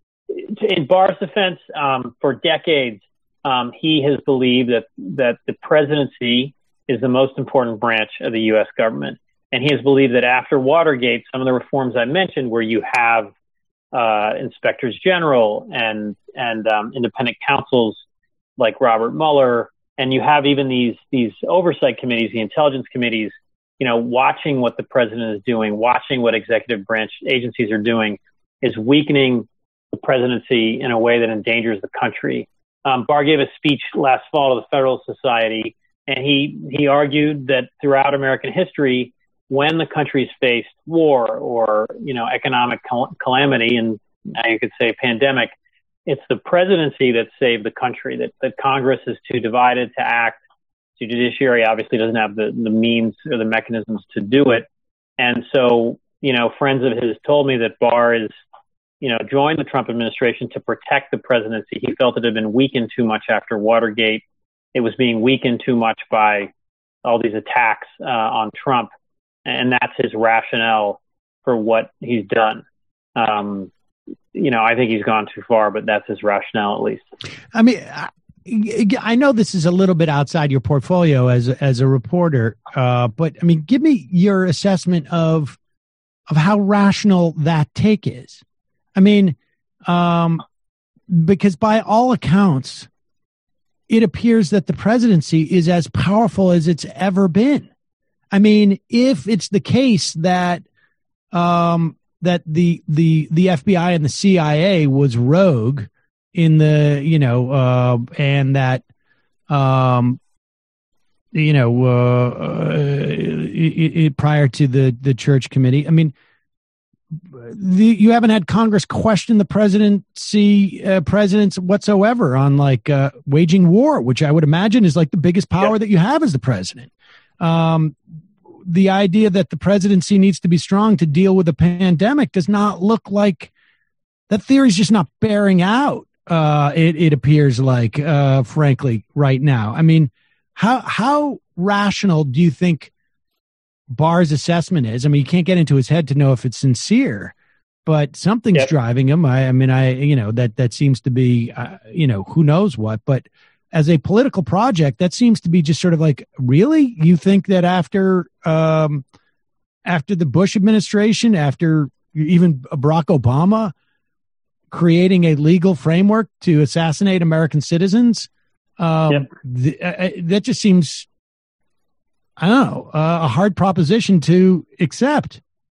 in Barr's defense, um, for decades, um, he has believed that, that the presidency is the most important branch of the U S government. And he has believed that after Watergate, some of the reforms I mentioned, where you have uh, inspectors general and and um, independent counsels like Robert Mueller, and you have even these these oversight committees, the intelligence committees, you know, watching what the president is doing, watching what executive branch agencies are doing, is weakening the presidency in a way that endangers the country. Um, Barr gave a speech last fall to the Federalist Society, and he he argued that throughout American history, when the country's faced war or, you know, economic cal- calamity, and now you could say pandemic, it's the presidency that saved the country, that, that Congress is too divided to act. The judiciary obviously doesn't have the, the means or the mechanisms to do it. And so, you know, friends of his told me that Barr is, you know, joined the Trump administration to protect the presidency. He felt it had been weakened too much after Watergate. It was being weakened too much by all these attacks uh, on Trump. And that's his rationale for what he's done. Um, you know, I think he's gone too far, but that's his rationale, at least.
I mean, I, I know this is a little bit outside your portfolio as as a reporter, uh, but I mean, give me your assessment of of how rational that take is. I mean, um, because by all accounts, it appears that the presidency is as powerful as it's ever been. I mean, if it's the case that um, that the the the F B I and the C I A was rogue in the, you know, uh, and that, um, you know, uh, uh, it, it, prior to the the Church Committee, I mean, the, you haven't had Congress question the presidency, uh, presidents whatsoever on like uh, waging war, which I would imagine is like the biggest power yeah. that you have as the president. Um, the idea that the presidency needs to be strong to deal with a pandemic does not look like that theory is just not bearing out. Uh, it, it appears like, uh, frankly, right now. I mean, how, how rational do you think Barr's assessment is? I mean, you can't get into his head to know if it's sincere, but something's yep. driving him. I, I mean, I, you know, that, that seems to be, uh, you know, who knows what, but as a political project, that seems to be just sort of like, really? You think that after um, after the Bush administration, after even Barack Obama creating a legal framework to assassinate American citizens, um, yep. th- uh, that just seems, I don't know, uh, a hard proposition to accept.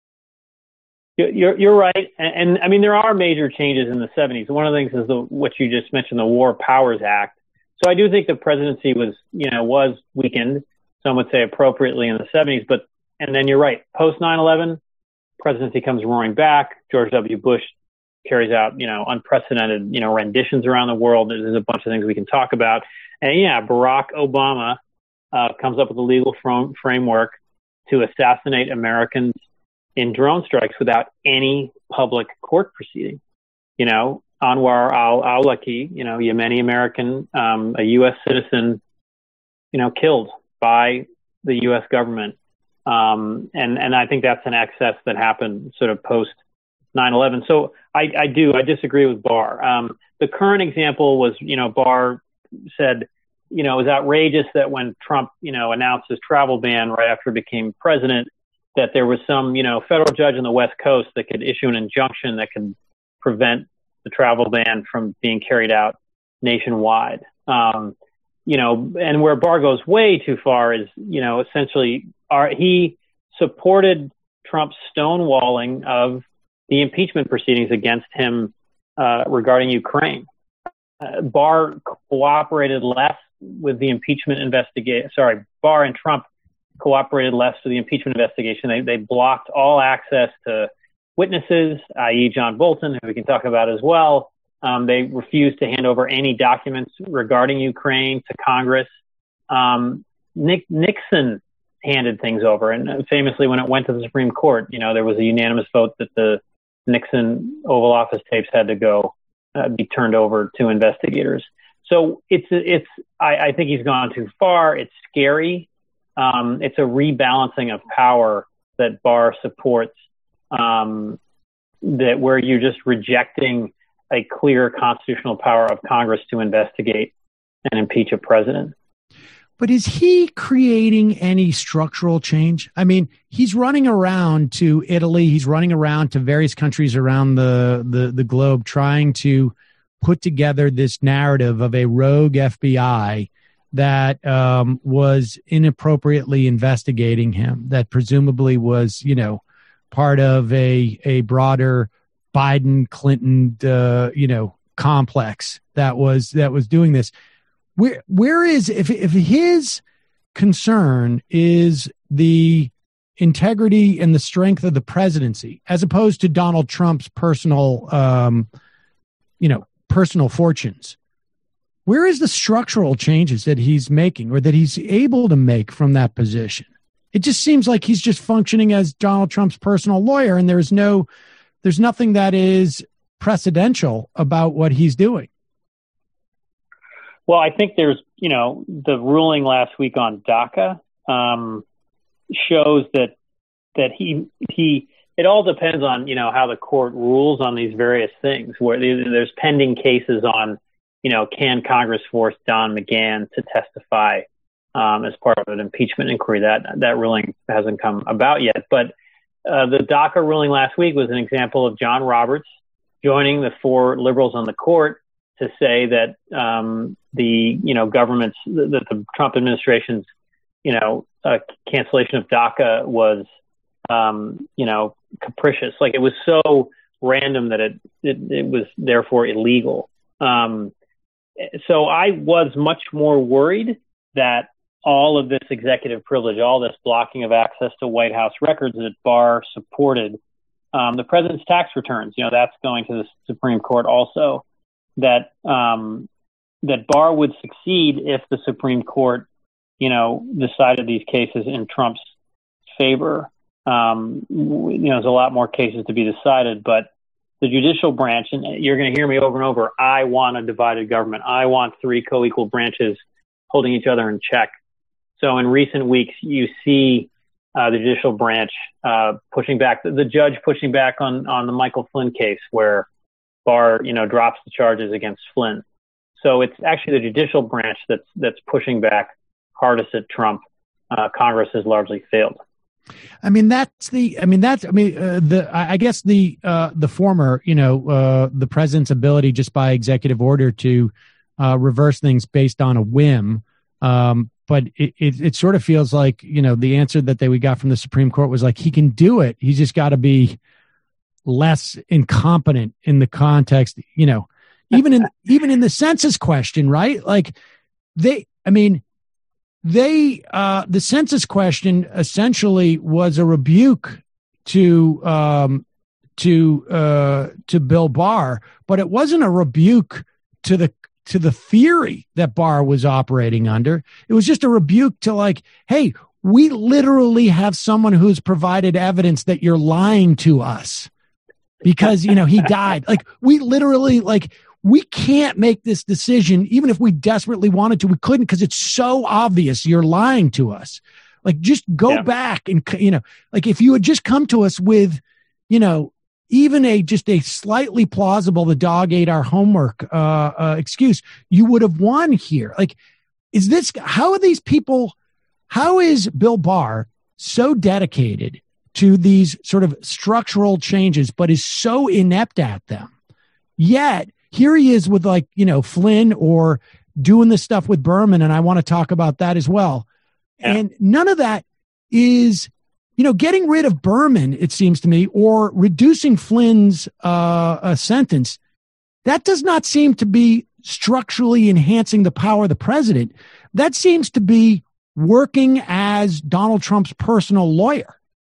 You're you're right, and, and I mean there are major changes in the seventies. One of the things is the what you just mentioned, the War Powers Act. So I do think the presidency was, you know, was weakened. Some would say appropriately in the seventies, but, and then you're right, post nine eleven, presidency comes roaring back. George W. Bush carries out, you know, unprecedented, you know, renditions around the world. There's a bunch of things we can talk about. And yeah, Barack Obama uh, comes up with a legal fr- framework to assassinate Americans in drone strikes without any public court proceeding. You know, Anwar al-Awlaki, you know, Yemeni American, um, a U S citizen, you know, killed by the U S government. Um, and, and I think that's an excess that happened sort of post nine eleven. So I, I do, I disagree with Barr. Um, the current example was, you know, Barr said, you know, it was outrageous that when Trump, you know, announced his travel ban right after he became president, that there was some, you know, federal judge on the West Coast that could issue an injunction that could prevent the travel ban from being carried out nationwide. Um, you know, and where Barr goes way too far is, you know, essentially our, he supported Trump's stonewalling of the impeachment proceedings against him uh, regarding Ukraine. Uh, Barr cooperated less with the impeachment investigation. Sorry, Barr and Trump cooperated less with the impeachment investigation. They, they blocked all access to witnesses, that is. John Bolton, who we can talk about as well. Um, they refused to hand over any documents regarding Ukraine to Congress. Um, Nick, Nixon handed things over, and famously when it went to the Supreme Court, you know, there was a unanimous vote that the Nixon Oval Office tapes had to go uh, be turned over to investigators. so it's it's I, I think he's gone too far. It's scary. Um, it's a rebalancing of power that Barr supports. Um, that where you're just rejecting a clear constitutional power of Congress to investigate and impeach a president.
But is he creating any structural change? I mean, he's running around to Italy. He's running around to various countries around the, the, the globe trying to put together this narrative of a rogue F B I that um, was inappropriately investigating him, that presumably was, you know, part of a, a broader Biden, Clinton, uh, you know, complex that was that was doing this. Where where is if if his concern is the integrity and the strength of the presidency, as opposed to Donald Trump's personal, um, you know, personal fortunes, where is the structural changes that he's making or that he's able to make from that position? It just seems like he's just functioning as Donald Trump's personal lawyer, and there's no, there's nothing that is precedential about what he's doing.
Well, I think there's, you know, the ruling last week on DACA um, shows that that he he. It all depends on, you know, how the court rules on these various things. Where there's pending cases on, you know, can Congress force Don McGahn to testify um, as part of an impeachment inquiry? That that ruling hasn't come about yet. But uh, the DACA ruling last week was an example of John Roberts joining the four liberals on the court to say that um, the, you know, government's, that the Trump administration's, you know, uh, cancellation of DACA was, um, you know, capricious. Like, it was so random that it, it, it was therefore illegal. Um, so I was much more worried that all of this executive privilege, all this blocking of access to White House records that Barr supported, um, the president's tax returns, you know, that's going to the Supreme Court also, that um, that Barr would succeed if the Supreme Court, you know, decided these cases in Trump's favor. Um, you know, there's a lot more cases to be decided, but the judicial branch, and you're going to hear me over and over, I want a divided government. I want three co-equal branches holding each other in check. So in recent weeks, you see uh, the judicial branch uh, pushing back, the, the judge pushing back on, on the Michael Flynn case where Barr, you know, drops the charges against Flynn. So it's actually the judicial branch that's that's pushing back hardest at Trump. Uh, Congress has largely failed.
I mean, that's the. I mean, that's. I mean, uh, the. I guess the uh, the former, you know, uh, the president's ability just by executive order to uh, reverse things based on a whim. Um, but it, it it sort of feels like, you know, the answer that they we got from the Supreme Court was like, he can do it. He's just got to be less incompetent in the context, you know, even in, even in the census question, right? Like they, I mean, they, uh, the census question essentially was a rebuke to, um, to, uh, to Bill Barr, but it wasn't a rebuke to the, to the theory that Barr was operating under. It was just a rebuke to like, hey, we literally have someone who's provided evidence that you're lying to us. Because, you know, he died. Like, we literally, like, we can't make this decision, even if we desperately wanted to. We couldn't because it's so obvious you're lying to us. Like, just go yeah. back and, you know, like, if you had just come to us with, you know, even a just a slightly plausible, the dog ate our homework uh, uh, excuse, you would have won here. Like, is this, how are these people, how is Bill Barr so dedicated to these sort of structural changes, but is so inept at them? Yet here he is with, like, you know, Flynn or doing this stuff with Berman. And I want to talk about that as well. Yeah. And none of that is, you know, getting rid of Berman, it seems to me, or reducing Flynn's uh, a sentence. That does not seem to be structurally enhancing the power of the president. That seems to be working as Donald Trump's personal lawyer.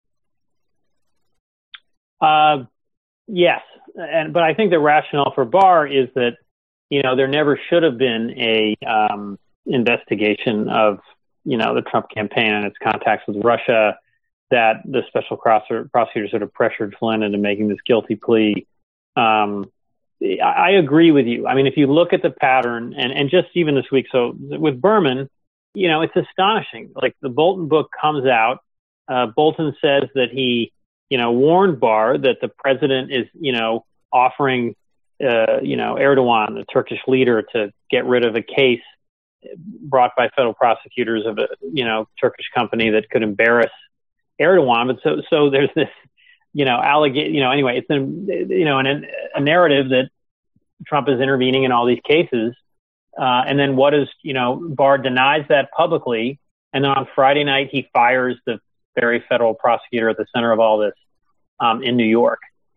Uh, yes. And, but I think the rationale for Barr is that, you know, there never should have been a, um, investigation of, you know, the Trump campaign and its contacts with Russia, that the special prosecutor sort of pressured Flynn into making this guilty plea. Um,
I, I agree with you. I mean, if you look at the pattern, and, and just even this week, so with Berman, you know, it's astonishing. Like the Bolton book comes out. Uh, Bolton says that he, you know, warned Barr that the president is, you know, offering, uh, you know, Erdogan, the Turkish leader, to get rid of a case brought by federal prosecutors of a, you know, Turkish company that could embarrass Erdogan. But so, so there's this, you know, allegate, you know, anyway, it's an, you know, an, a narrative that Trump is intervening in all these cases. Uh, and then what is, you know, Barr denies that publicly. And then on Friday night, he fires the very federal prosecutor at the center of all this, um, in New York.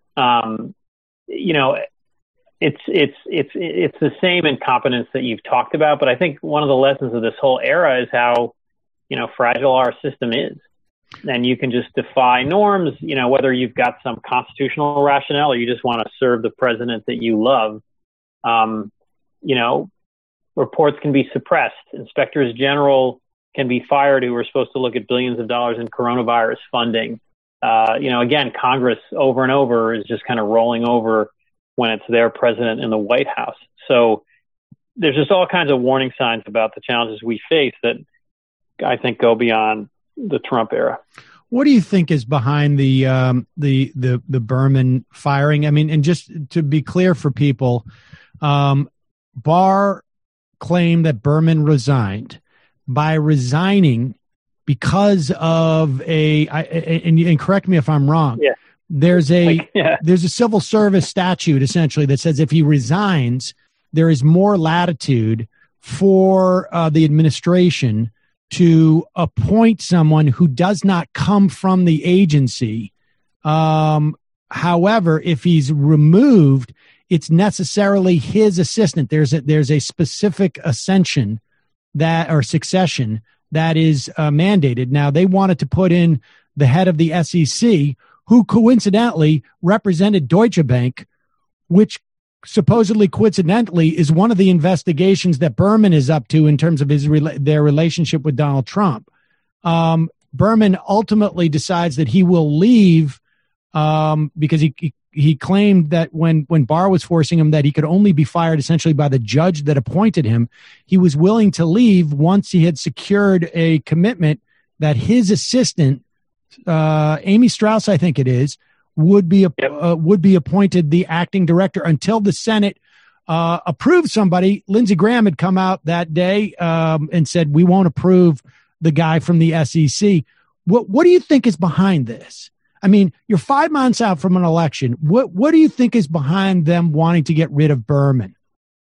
Um, you know, it's, it's, it's, it's the same incompetence that you've talked about. But I think one of the lessons of this whole era is how, you know, fragile our system is. And you can just defy norms, you know, whether you've got some constitutional rationale or you just want to serve the president that you love. Um, you know, reports can be suppressed. Inspectors general can be fired who are supposed to look at billions of dollars in coronavirus funding. Uh, you know, again, Congress over and over is just kind of rolling over when it's their president in the White House. So there's just all kinds of warning signs about the challenges we face that I think go beyond the Trump era.
What do you think is behind the um, the the the Berman firing? I mean, and just to be clear for people, um, Barr claimed that Berman resigned. By resigning because of a, I, and, and correct me if I'm wrong.
Yeah.
There's a
like, yeah.
there's a civil service statute essentially that says if he resigns, there is more latitude for uh, the administration to appoint someone who does not come from the agency. Um, however, if he's removed, it's necessarily his assistant. There's a, there's a specific ascension that or succession that is uh, mandated. Now, they wanted to put in the head of the S E C, who coincidentally represented Deutsche Bank, which supposedly coincidentally is one of the investigations that Berman is up to in terms of his their relationship with Donald Trump. Um, Berman ultimately decides that he will leave um, because he, he he claimed that when when Barr was forcing him that he could only be fired essentially by the judge that appointed him, he was willing to leave once he had secured a commitment that his assistant, uh, Amy Strauss, I think it is, would be
Yep.
uh, would be appointed the acting director until the Senate uh, approved somebody. Lindsey Graham had come out that day um, and said, we won't approve the guy from the S E C. What what do you think is behind this? I mean, you're five months out from an election. What what do you think is behind them wanting to get rid of Berman?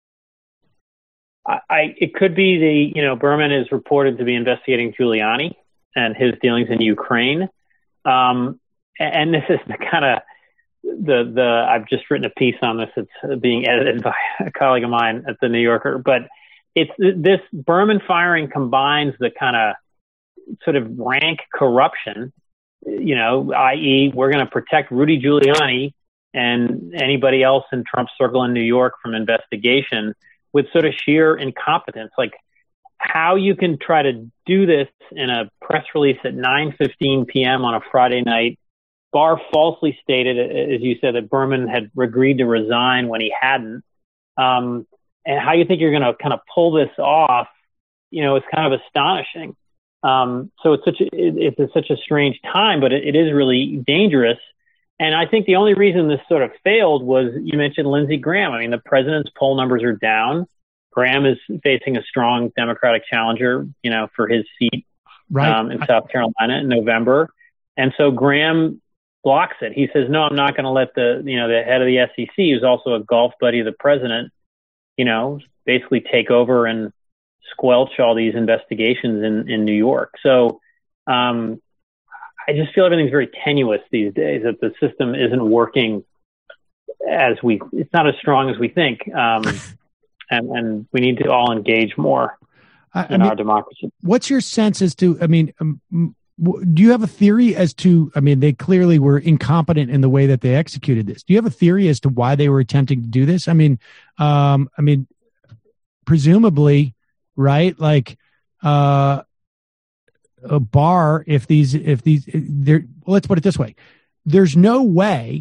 I, I it could be the, you know, Berman is reported to be investigating Giuliani and his dealings in Ukraine. Um, and, and this is the kind of the, the, I've just written a piece on this. It's being edited by a colleague of mine at the New Yorker, but it's this Berman firing combines the kind of sort of rank corruption, you know, that is we're going to protect Rudy Giuliani and anybody else in Trump's circle in New York from investigation, with sort of sheer incompetence. Like how you can try to do this in a press release at nine fifteen p.m. on a Friday night. Barr falsely stated, as you said, that Berman had agreed to resign when he hadn't. Um, and how you think you're going to kind of pull this off, you know, it's kind of astonishing. Um, so it's such a, it, it's such a strange time, but it, it is really dangerous. And I think the only reason this sort of failed was, you mentioned Lindsey Graham. I mean, the president's poll numbers are down. Graham is facing a strong Democratic challenger, you know, for his seat
Right.
um, in South Carolina in November. And so Graham blocks it. He says, no, I'm not going to let the, you know, the head of the S E C, who's also a golf buddy of the president, you know, basically take over and squelch all these investigations in, in New York. So um, I just feel everything's very tenuous these days, that the system isn't working as we, it's not as strong as we think. Um, and, and we need to all engage more
I,
in
I mean,
our democracy.
What's your sense as to, I mean, um, do you have a theory as to, I mean, they clearly were incompetent in the way that they executed this. Do you have a theory as to why they were attempting to do this? I mean, um, I mean, presumably, right? Like, uh, a Barr, if these, if these, there, well, let's put it this way. There's no way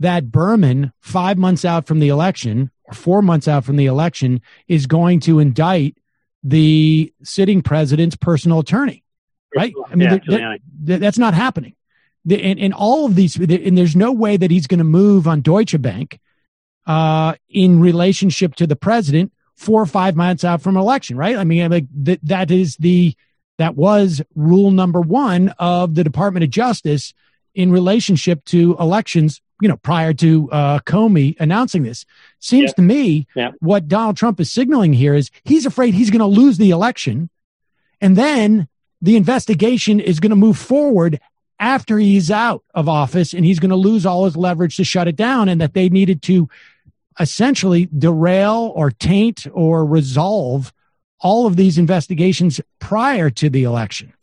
that Berman, five months out from the election or four months out from the election, is going to indict the sitting president's personal attorney, right? I mean,
yeah,
that, that, that's not happening. The, and, and all of these, and there's no way that he's going to move on Deutsche Bank uh, in relationship to the president four or five months out from election, right? I mean, like that, that is the, that was rule number one of the Department of Justice in relationship to elections, you know, prior to uh, Comey announcing this. Seems
yeah.
to me
yeah.
what Donald Trump is signaling here is he's afraid he's going to lose the election, and then the investigation is going to move forward after he's out of office, and he's going to lose all his leverage to shut it down, and that they needed to essentially derail or taint or resolve all of these investigations prior to the election.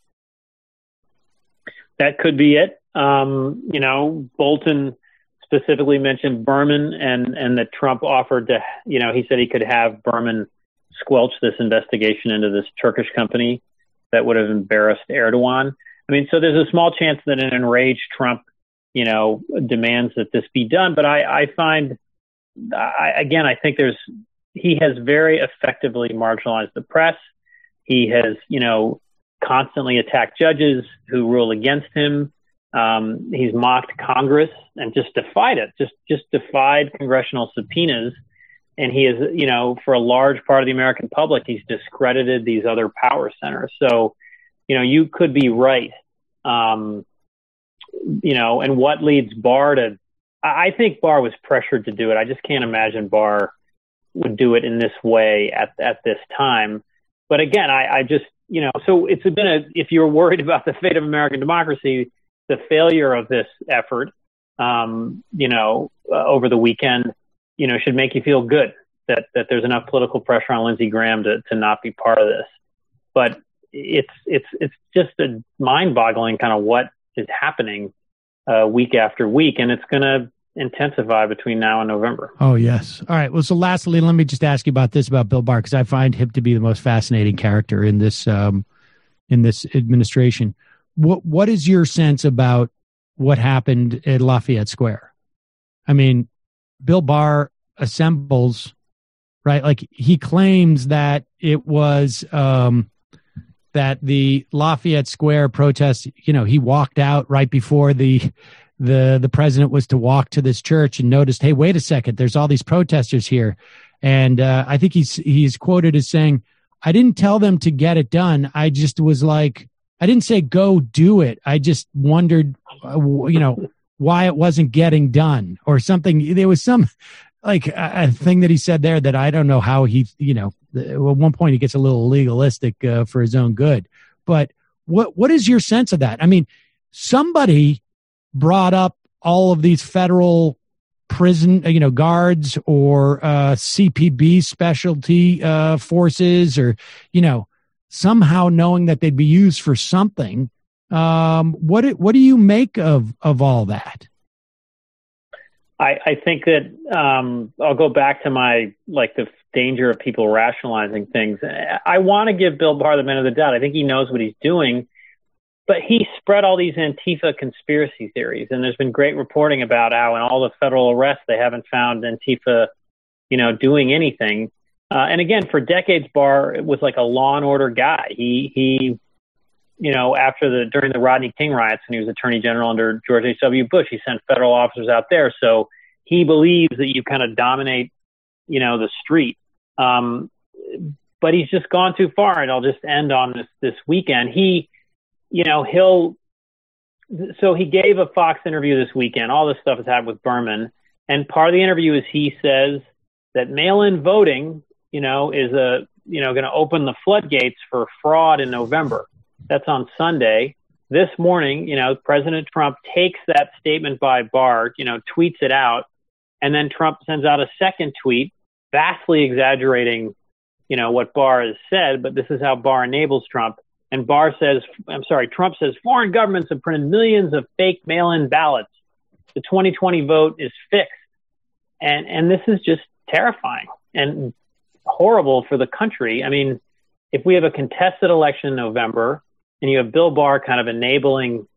That could be it. Um, you know, Bolton specifically mentioned Berman, and, and that Trump offered to, you know, he said he could have Berman squelch this investigation into this Turkish company that would have embarrassed Erdogan. I mean, so there's a small chance that an enraged Trump, you know, demands that this be done. But I, I find, I, again, I think there's, he has very effectively marginalized the press. He has, you know, constantly attacked judges who rule against him. Um, he's mocked Congress and just defied it, just, just defied congressional subpoenas. And he is, you know, for a large part of the American public, he's discredited these other power centers. So, you know, you could be right. Um, you know, and what leads Barr to, I think Barr was pressured to do it. I just can't imagine Barr would do it in this way at, at this time. But again, I, I just, you know, so it's been a, if you're worried about the fate of American democracy, the failure of this effort, um, you know, uh, over the weekend, you know, should make you feel good that, that there's enough political pressure on Lindsey Graham to, to not be part of this. But it's, it's, it's just a mind-boggling kind of what is happening uh, week after week. And it's going to intensify between now and November.
Oh, yes. All right. Well, so lastly, let me just ask you about this, about Bill Barr, because I find him to be the most fascinating character in this, um, in this administration. What, what is your sense about what happened at Lafayette Square? I mean, Bill Barr assembles, right? Like he claims that it was, um, that the Lafayette Square protest, you know, he walked out right before the, the, the president was to walk to this church and noticed, hey, wait a second, there's all these protesters here. And, uh, I think he's, he's quoted as saying, I didn't tell them to get it done. I just was like, I didn't say go do it. I just wondered, uh, you know, why it wasn't getting done or something. There was some like a, a thing that he said there that I don't know how he, you know, at one point he gets a little legalistic uh, for his own good. But what what is your sense of that? I mean, somebody brought up all of these federal prison, you know, guards or uh, C P B specialty uh, forces, or, you know, somehow knowing that they'd be used for something. Um, what what do you make of of all that?
I, I think that um, I'll go back to my, like, the danger of people rationalizing things. I want to give Bill Barr the benefit of the doubt. I think he knows what he's doing, but he spread all these Antifa conspiracy theories. And there's been great reporting about how in all the federal arrests, they haven't found Antifa, you know, doing anything. Uh, and again, for decades, Barr was like a law and order guy. He, he, you know, after the, during the Rodney King riots, when he was attorney general under George H W Bush, he sent federal officers out there. So he believes that you kind of dominate, you know, the street. Um, but he's just gone too far. And I'll just end on this, this weekend. He, you know, he'll, so he gave a Fox interview this weekend. All this stuff has happened with Berman. And part of the interview is he says that mail-in voting, you know, is a, you know, going to open the floodgates for fraud in November. That's on Sunday. This morning, you know, President Trump takes that statement by Barr, you know, tweets it out, and then Trump sends out a second tweet, vastly exaggerating, you know, what Barr has said, but this is how Barr enables Trump. And Barr says, I'm sorry, Trump says, foreign governments have printed millions of fake mail-in ballots. The twenty twenty vote is fixed. And, and this is just terrifying and horrible for the country. I mean, if we have a contested election in November and you have Bill Barr kind of enabling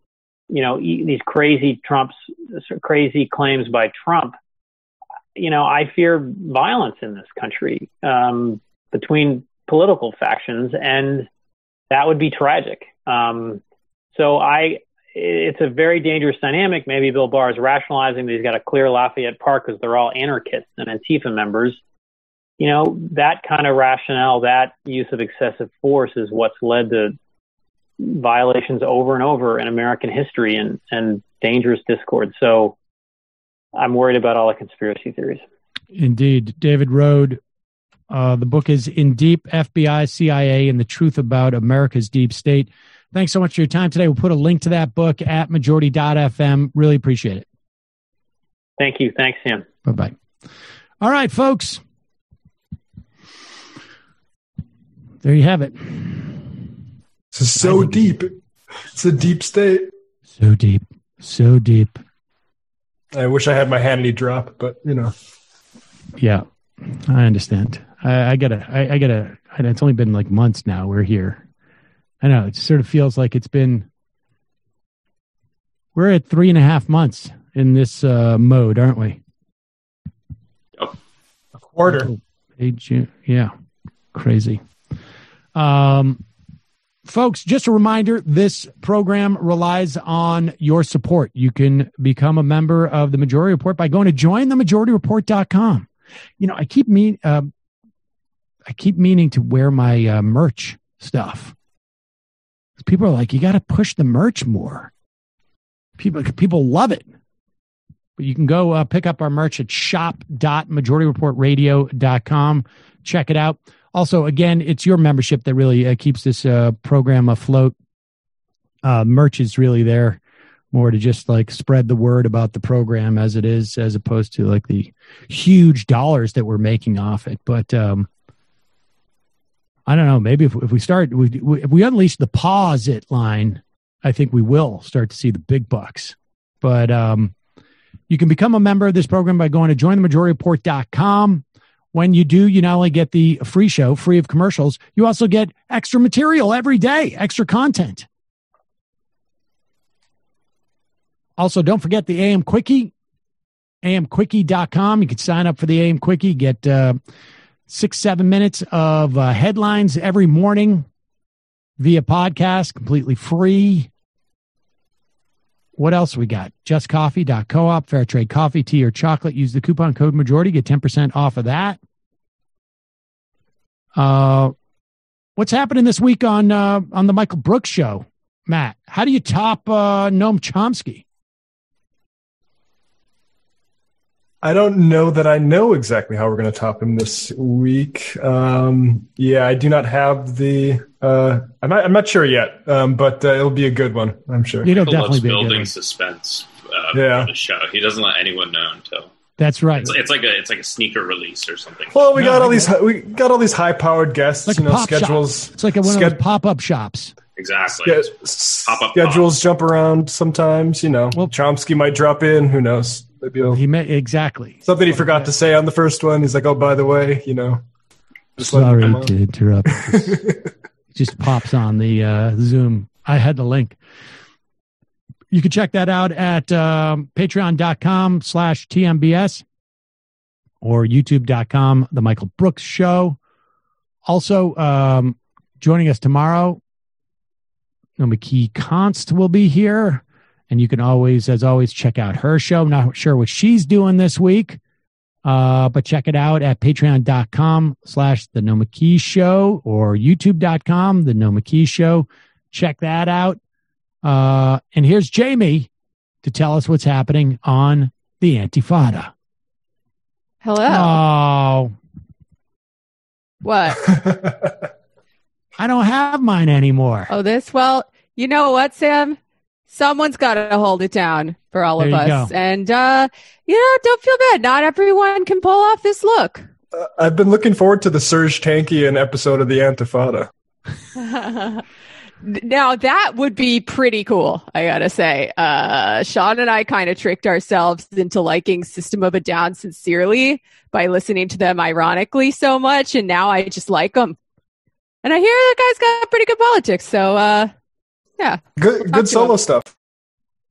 you know, e- these crazy Trump's crazy claims by Trump, you know, I fear violence in this country um, between political factions, and that would be tragic. Um, so I, it's a very dangerous dynamic. Maybe Bill Barr is rationalizing that he's got to clear Lafayette Park because they're all anarchists and Antifa members. You know, that kind of rationale, that use of excessive force is what's led to violations over and over in American history and, and dangerous discord. So I'm worried about all the conspiracy theories.
Indeed. David Rode, uh, the book is In Deep, F B I, C I A, and the Truth About America's Deep State. Thanks so much for your time today. We'll put a link to that book at majority dot f m. Really appreciate it.
Thank you. Thanks, Sam.
Bye-bye. All right, folks. There you have it.
This is so deep. It's a deep state.
So deep. So deep.
I wish I had my Hannity drop, but, you know.
Yeah, I understand. I, I gotta, I, I gotta, it's only been like months now. We're here. I know, it sort of feels like it's been, we're at three and a half months in this uh, mode, aren't we?
Yep. A quarter.
Age, yeah, crazy. Um, folks, just a reminder, this program relies on your support. You can become a member of the Majority Report by going to join the majority report dot com. You know, I keep mean, uh, I keep meaning to wear my uh, merch stuff. People are like, you got to push the merch more. People, people love it. But you can go uh, pick up our merch at shop dot majority report radio dot com. Check it out. Also, again, it's your membership that really uh, keeps this uh, program afloat. Uh, merch is really there more to just like spread the word about the program as it is, as opposed to like the huge dollars that we're making off it. But um, I don't know. Maybe if, if we start, if we unleash the pause it line, I think we will start to see the big bucks. But um, you can become a member of this program by going to join the majority report dot com. When you do, you not only get the free show, free of commercials, you also get extra material every day, extra content. Also, don't forget the A M Quickie, A M quickie dot com. You can sign up for the A M Quickie, get uh, six, seven minutes of uh, headlines every morning via podcast, completely free. What else we got? just coffee dot coop, fair trade coffee, tea, or chocolate. Use the coupon code majority, get ten percent off of that. Uh, what's happening this week on uh, on the Michael Brooks show, Matt? How do you top uh, Noam Chomsky?
I don't know that I know exactly how we're going to top him this week. Um, yeah, I do not have the. Uh, I'm not. I'm not sure yet, um, but uh, it'll be a good one. I'm sure.
It'll
Michael
definitely
loves
be a good
building
one.
suspense uh,
Yeah.
for the show. He doesn't let anyone know until.
That's right.
It's, it's like a it's like a sneaker release or something.
Well, we
No,
got all
I
these. We got all these high-powered guests.
Like
you
a
know,
pop
schedules.
shop. It's like a, one of
sched-
those pop-up shops.
Exactly.
ske-
Pop-up
schedules
pops.
jump around sometimes. You know,
Well-
Chomsky might drop in. Who knows? Maybe he'll,
He may, exactly.
something he forgot to say on the first one. He's like, "Oh, by the way, you know." Just let him
Sorry
come on.
to interrupt. It just pops on the uh, Zoom. I had the link. You can check that out at um, patreon.com slash TMBS or youtube.com, The Michael Brooks Show. Also, um, joining us tomorrow, McKee Const will be here. And you can always, as always, check out her show. Not sure what she's doing this week, uh, but check it out at patreon.com slash The No McKee Show or youtube.com, The No McKee Show. Check that out. Uh, and here's Jamie to tell us what's happening on the Antifada.
Hello.
Oh,
What?
I don't have mine anymore.
Oh, this? Well, you know what, Sam? Someone's got to hold it down for all
There
of
you
us.
go.
And, uh, you know, don't feel bad. Not everyone can pull off this look.
Uh, I've been looking forward to the Serge Tankian episode of the Antifada.
Now, that would be pretty cool, I gotta say. Uh, Sean and I kind of tricked ourselves into liking System of a Down sincerely by listening to them ironically so much, and now I just like them. And I hear the guy's got pretty good politics, so, uh, yeah.
Good,
talk
good
to
solo
him.
stuff.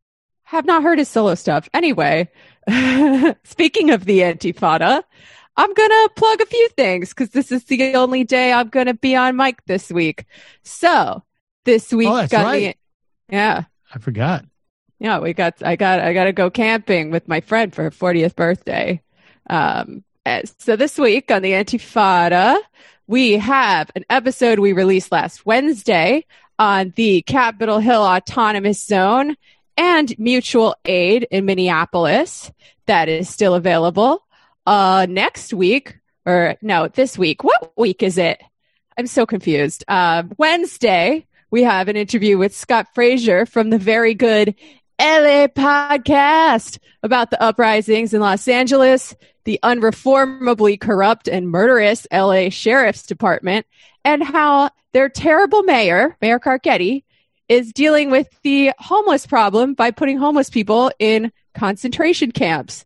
have not heard his solo stuff. Anyway, speaking of the Antifada, I'm going to plug a few things because this is the only day I'm going to be on mic this week. So this week,
oh, that's
got
right.
the, yeah,
I forgot.
Yeah, we got, I got, I got to go camping with my friend for her fortieth birthday. Um, so this week on the Antifada, we have an episode we released last Wednesday on the Capitol Hill Autonomous Zone and mutual aid in Minneapolis. That is still available. Uh, next week, or no, this week. What week is it? I'm so confused. Uh, Wednesday, we have an interview with Scott Frazier from the very good L A podcast about the uprisings in Los Angeles, the unreformably corrupt and murderous L A Sheriff's Department, and how their terrible mayor, Mayor Carcetti, is dealing with the homeless problem by putting homeless people in concentration camps.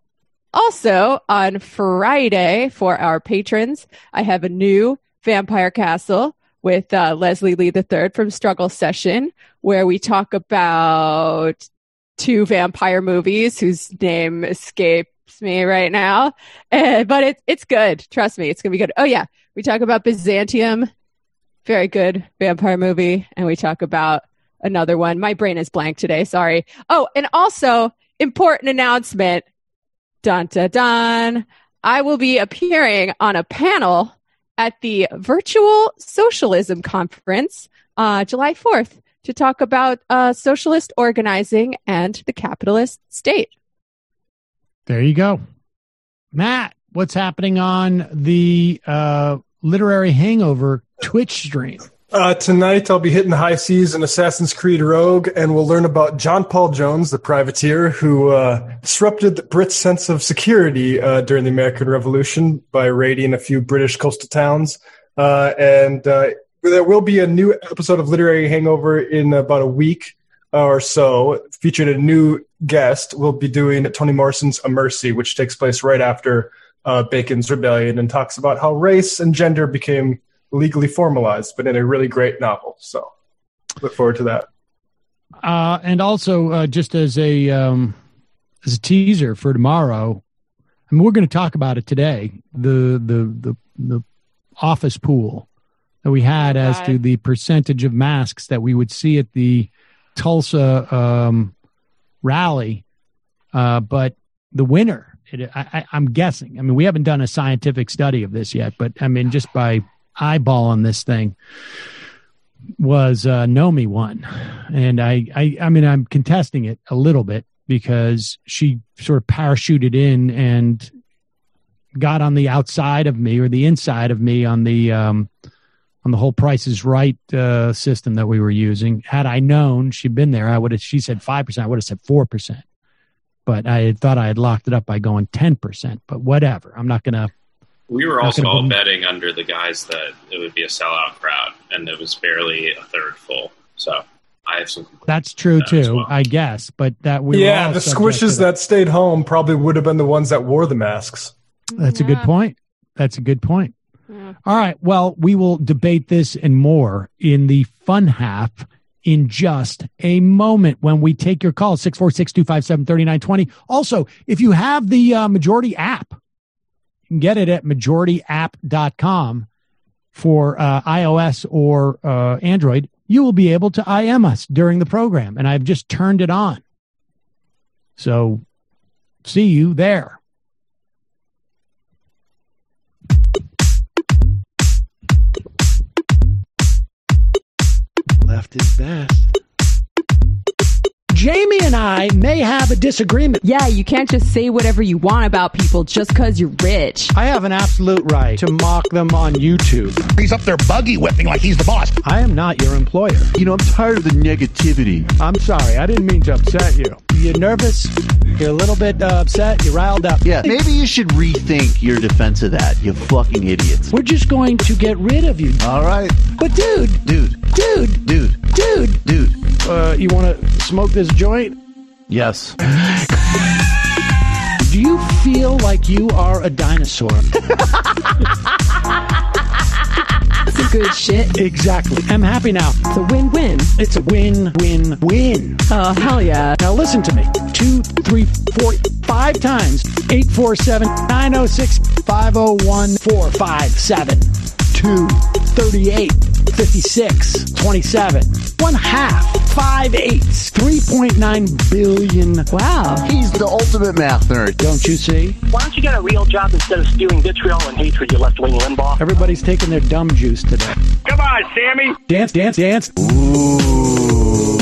Also, on Friday, for our patrons, I have a new Vampire Castle with uh, Leslie Lee the third from Struggle Session, where we talk about two vampire movies whose name escapes me right now. Uh, but it, it's good. Trust me, it's going to be good. Oh, yeah. We talk about Byzantium. Very good vampire movie. And we talk about another one. My brain is blank today. Sorry. Oh, and also, important announcement. Dun, dun, dun. I will be appearing on a panel at the Virtual Socialism Conference uh, July fourth to talk about uh, socialist organizing and the capitalist state.
There you go. Matt, what's happening on the uh, Literary Hangover Twitch stream?
Uh, tonight, I'll be hitting the high seas in Assassin's Creed Rogue, and we'll learn about John Paul Jones, the privateer who uh, disrupted the Brits' sense of security uh, during the American Revolution by raiding a few British coastal towns. Uh, and uh, there will be a new episode of Literary Hangover in about a week or so, featuring a new guest. We'll be doing Toni Morrison's A Mercy, which takes place right after uh, Bacon's Rebellion, and talks about how race and gender became legally formalized, but in a really great novel. So look forward to that.
Uh, and also, uh, just as a um, as a teaser for tomorrow, I mean, we're going to talk about it today. The the the the office pool that we had as to the percentage of masks that we would see at the Tulsa um, rally, uh, but the winner, it, I, I, I'm guessing. I mean, we haven't done a scientific study of this yet, but I mean, just by eyeballing this thing, was uh, Nomi won, and I, I, I mean, I'm contesting it a little bit because she sort of parachuted in and got on the outside of me or the inside of me on the um, on the whole Price is Right uh, system that we were using. Had I known she'd been there, I would have. She said five percent. I would have said four percent. But I had thought I had locked it up by going ten percent. But whatever, I'm not going to.
We were also all betting under the guys that it would be a sellout crowd, and it was barely a third full. So I have some.
That's true that too, well. I guess. But that we
yeah, the squishes that stayed home probably would have been the ones that wore the masks.
That's
yeah.
a good point. That's a good point.
Yeah.
All right. Well, we will debate this and more in the fun half in just a moment when we take your call, six four six, two five seven, three nine two zero. Also, if you have the uh, Majority app, you can get it at majority app dot com for uh, iOS or uh, Android. You will be able to I M us during the program, and I've just turned it on. So see you there. Left is best. Jamie and I may have a disagreement.
Yeah, you can't just say whatever you want about people just because you're rich.
I have an absolute right to mock them on YouTube.
He's up there buggy whipping like he's the boss.
I am not your employer.
You know, I'm tired of the negativity.
I'm sorry. I didn't mean to upset you. You're nervous? You're a little bit uh, upset? You're riled up?
Yeah, maybe you should rethink your defense of that, you fucking idiots.
We're just going to get rid of you.
All right.
But dude.
Dude.
Dude.
Dude.
Dude.
Dude.
Uh, you want to smoke this joint?
Yes.
Do you feel like you are a dinosaur?
Since good shit.
Exactly. I'm happy now.
It's a win-win.
It's a win-win-win.
Oh, hell yeah.
Now listen to me. Two, three, four, five times. eight four seven, nine oh six, five oh one, four five seven. two, thirty-eight, fifty-six, twenty-seven. One half. Five eighths. three point nine billion.
Wow.
He's the ultimate math nerd.
Don't you see?
Why don't you get a real job instead of spewing vitriol and hatred, you left-wing Limbaugh?
Everybody's taking their dumb juice today.
Come on, Sammy.
Dance, dance, dance.
Ooh.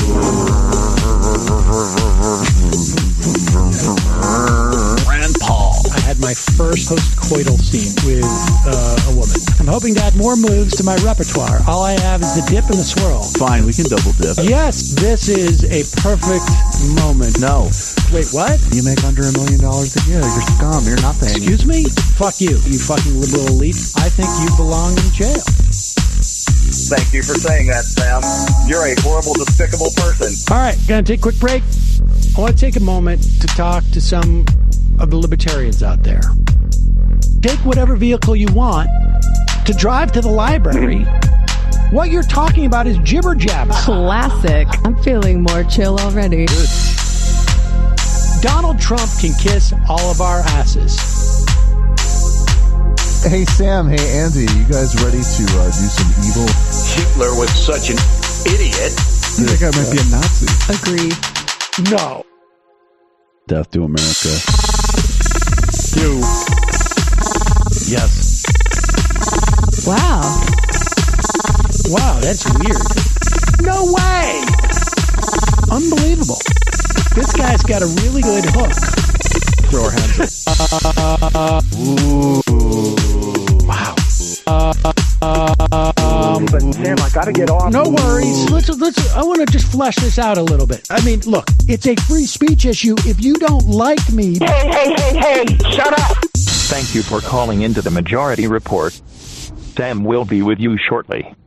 Rand Paul.
I had my first post-coital scene with uh, a woman. I'm hoping to add more moves to my repertoire. All I have is the dip and the swirl.
Fine, we can double dip.
Yes, this is a perfect moment.
No.
Wait, what?
You make under a million dollars a year. You're scum. You're nothing.
Excuse me? Fuck you, you fucking liberal elite. I think you belong in jail.
Thank you for saying that, Sam. You're a horrible, despicable person.
All right, gonna take a quick break. I want to take a moment to talk to some of the libertarians out there. Take whatever vehicle you want to drive to the library. What you're talking about is jibber jabber.
Classic. I'm feeling more chill already.
Good. Donald Trump can kiss all of our asses.
Hey, Sam. Hey, Andy. You guys ready to uh, do some evil?
Hitler was such an idiot.
That guy might be a Nazi.
Agree.
No.
Death to America.
Do.
Yes.
Wow.
Wow, that's weird. No way! Unbelievable. This guy's got a really good hook.
Throw our hands up.
Ooh. Wow. Um,
but Sam, I gotta get off.
No worries. Let's let's. I want to just flesh this out a little bit. I mean, look, it's a free speech issue. If you don't like me,
Hey, hey, hey, hey! Shut up!
Thank you for calling into the Majority Report. Sam will be with you shortly.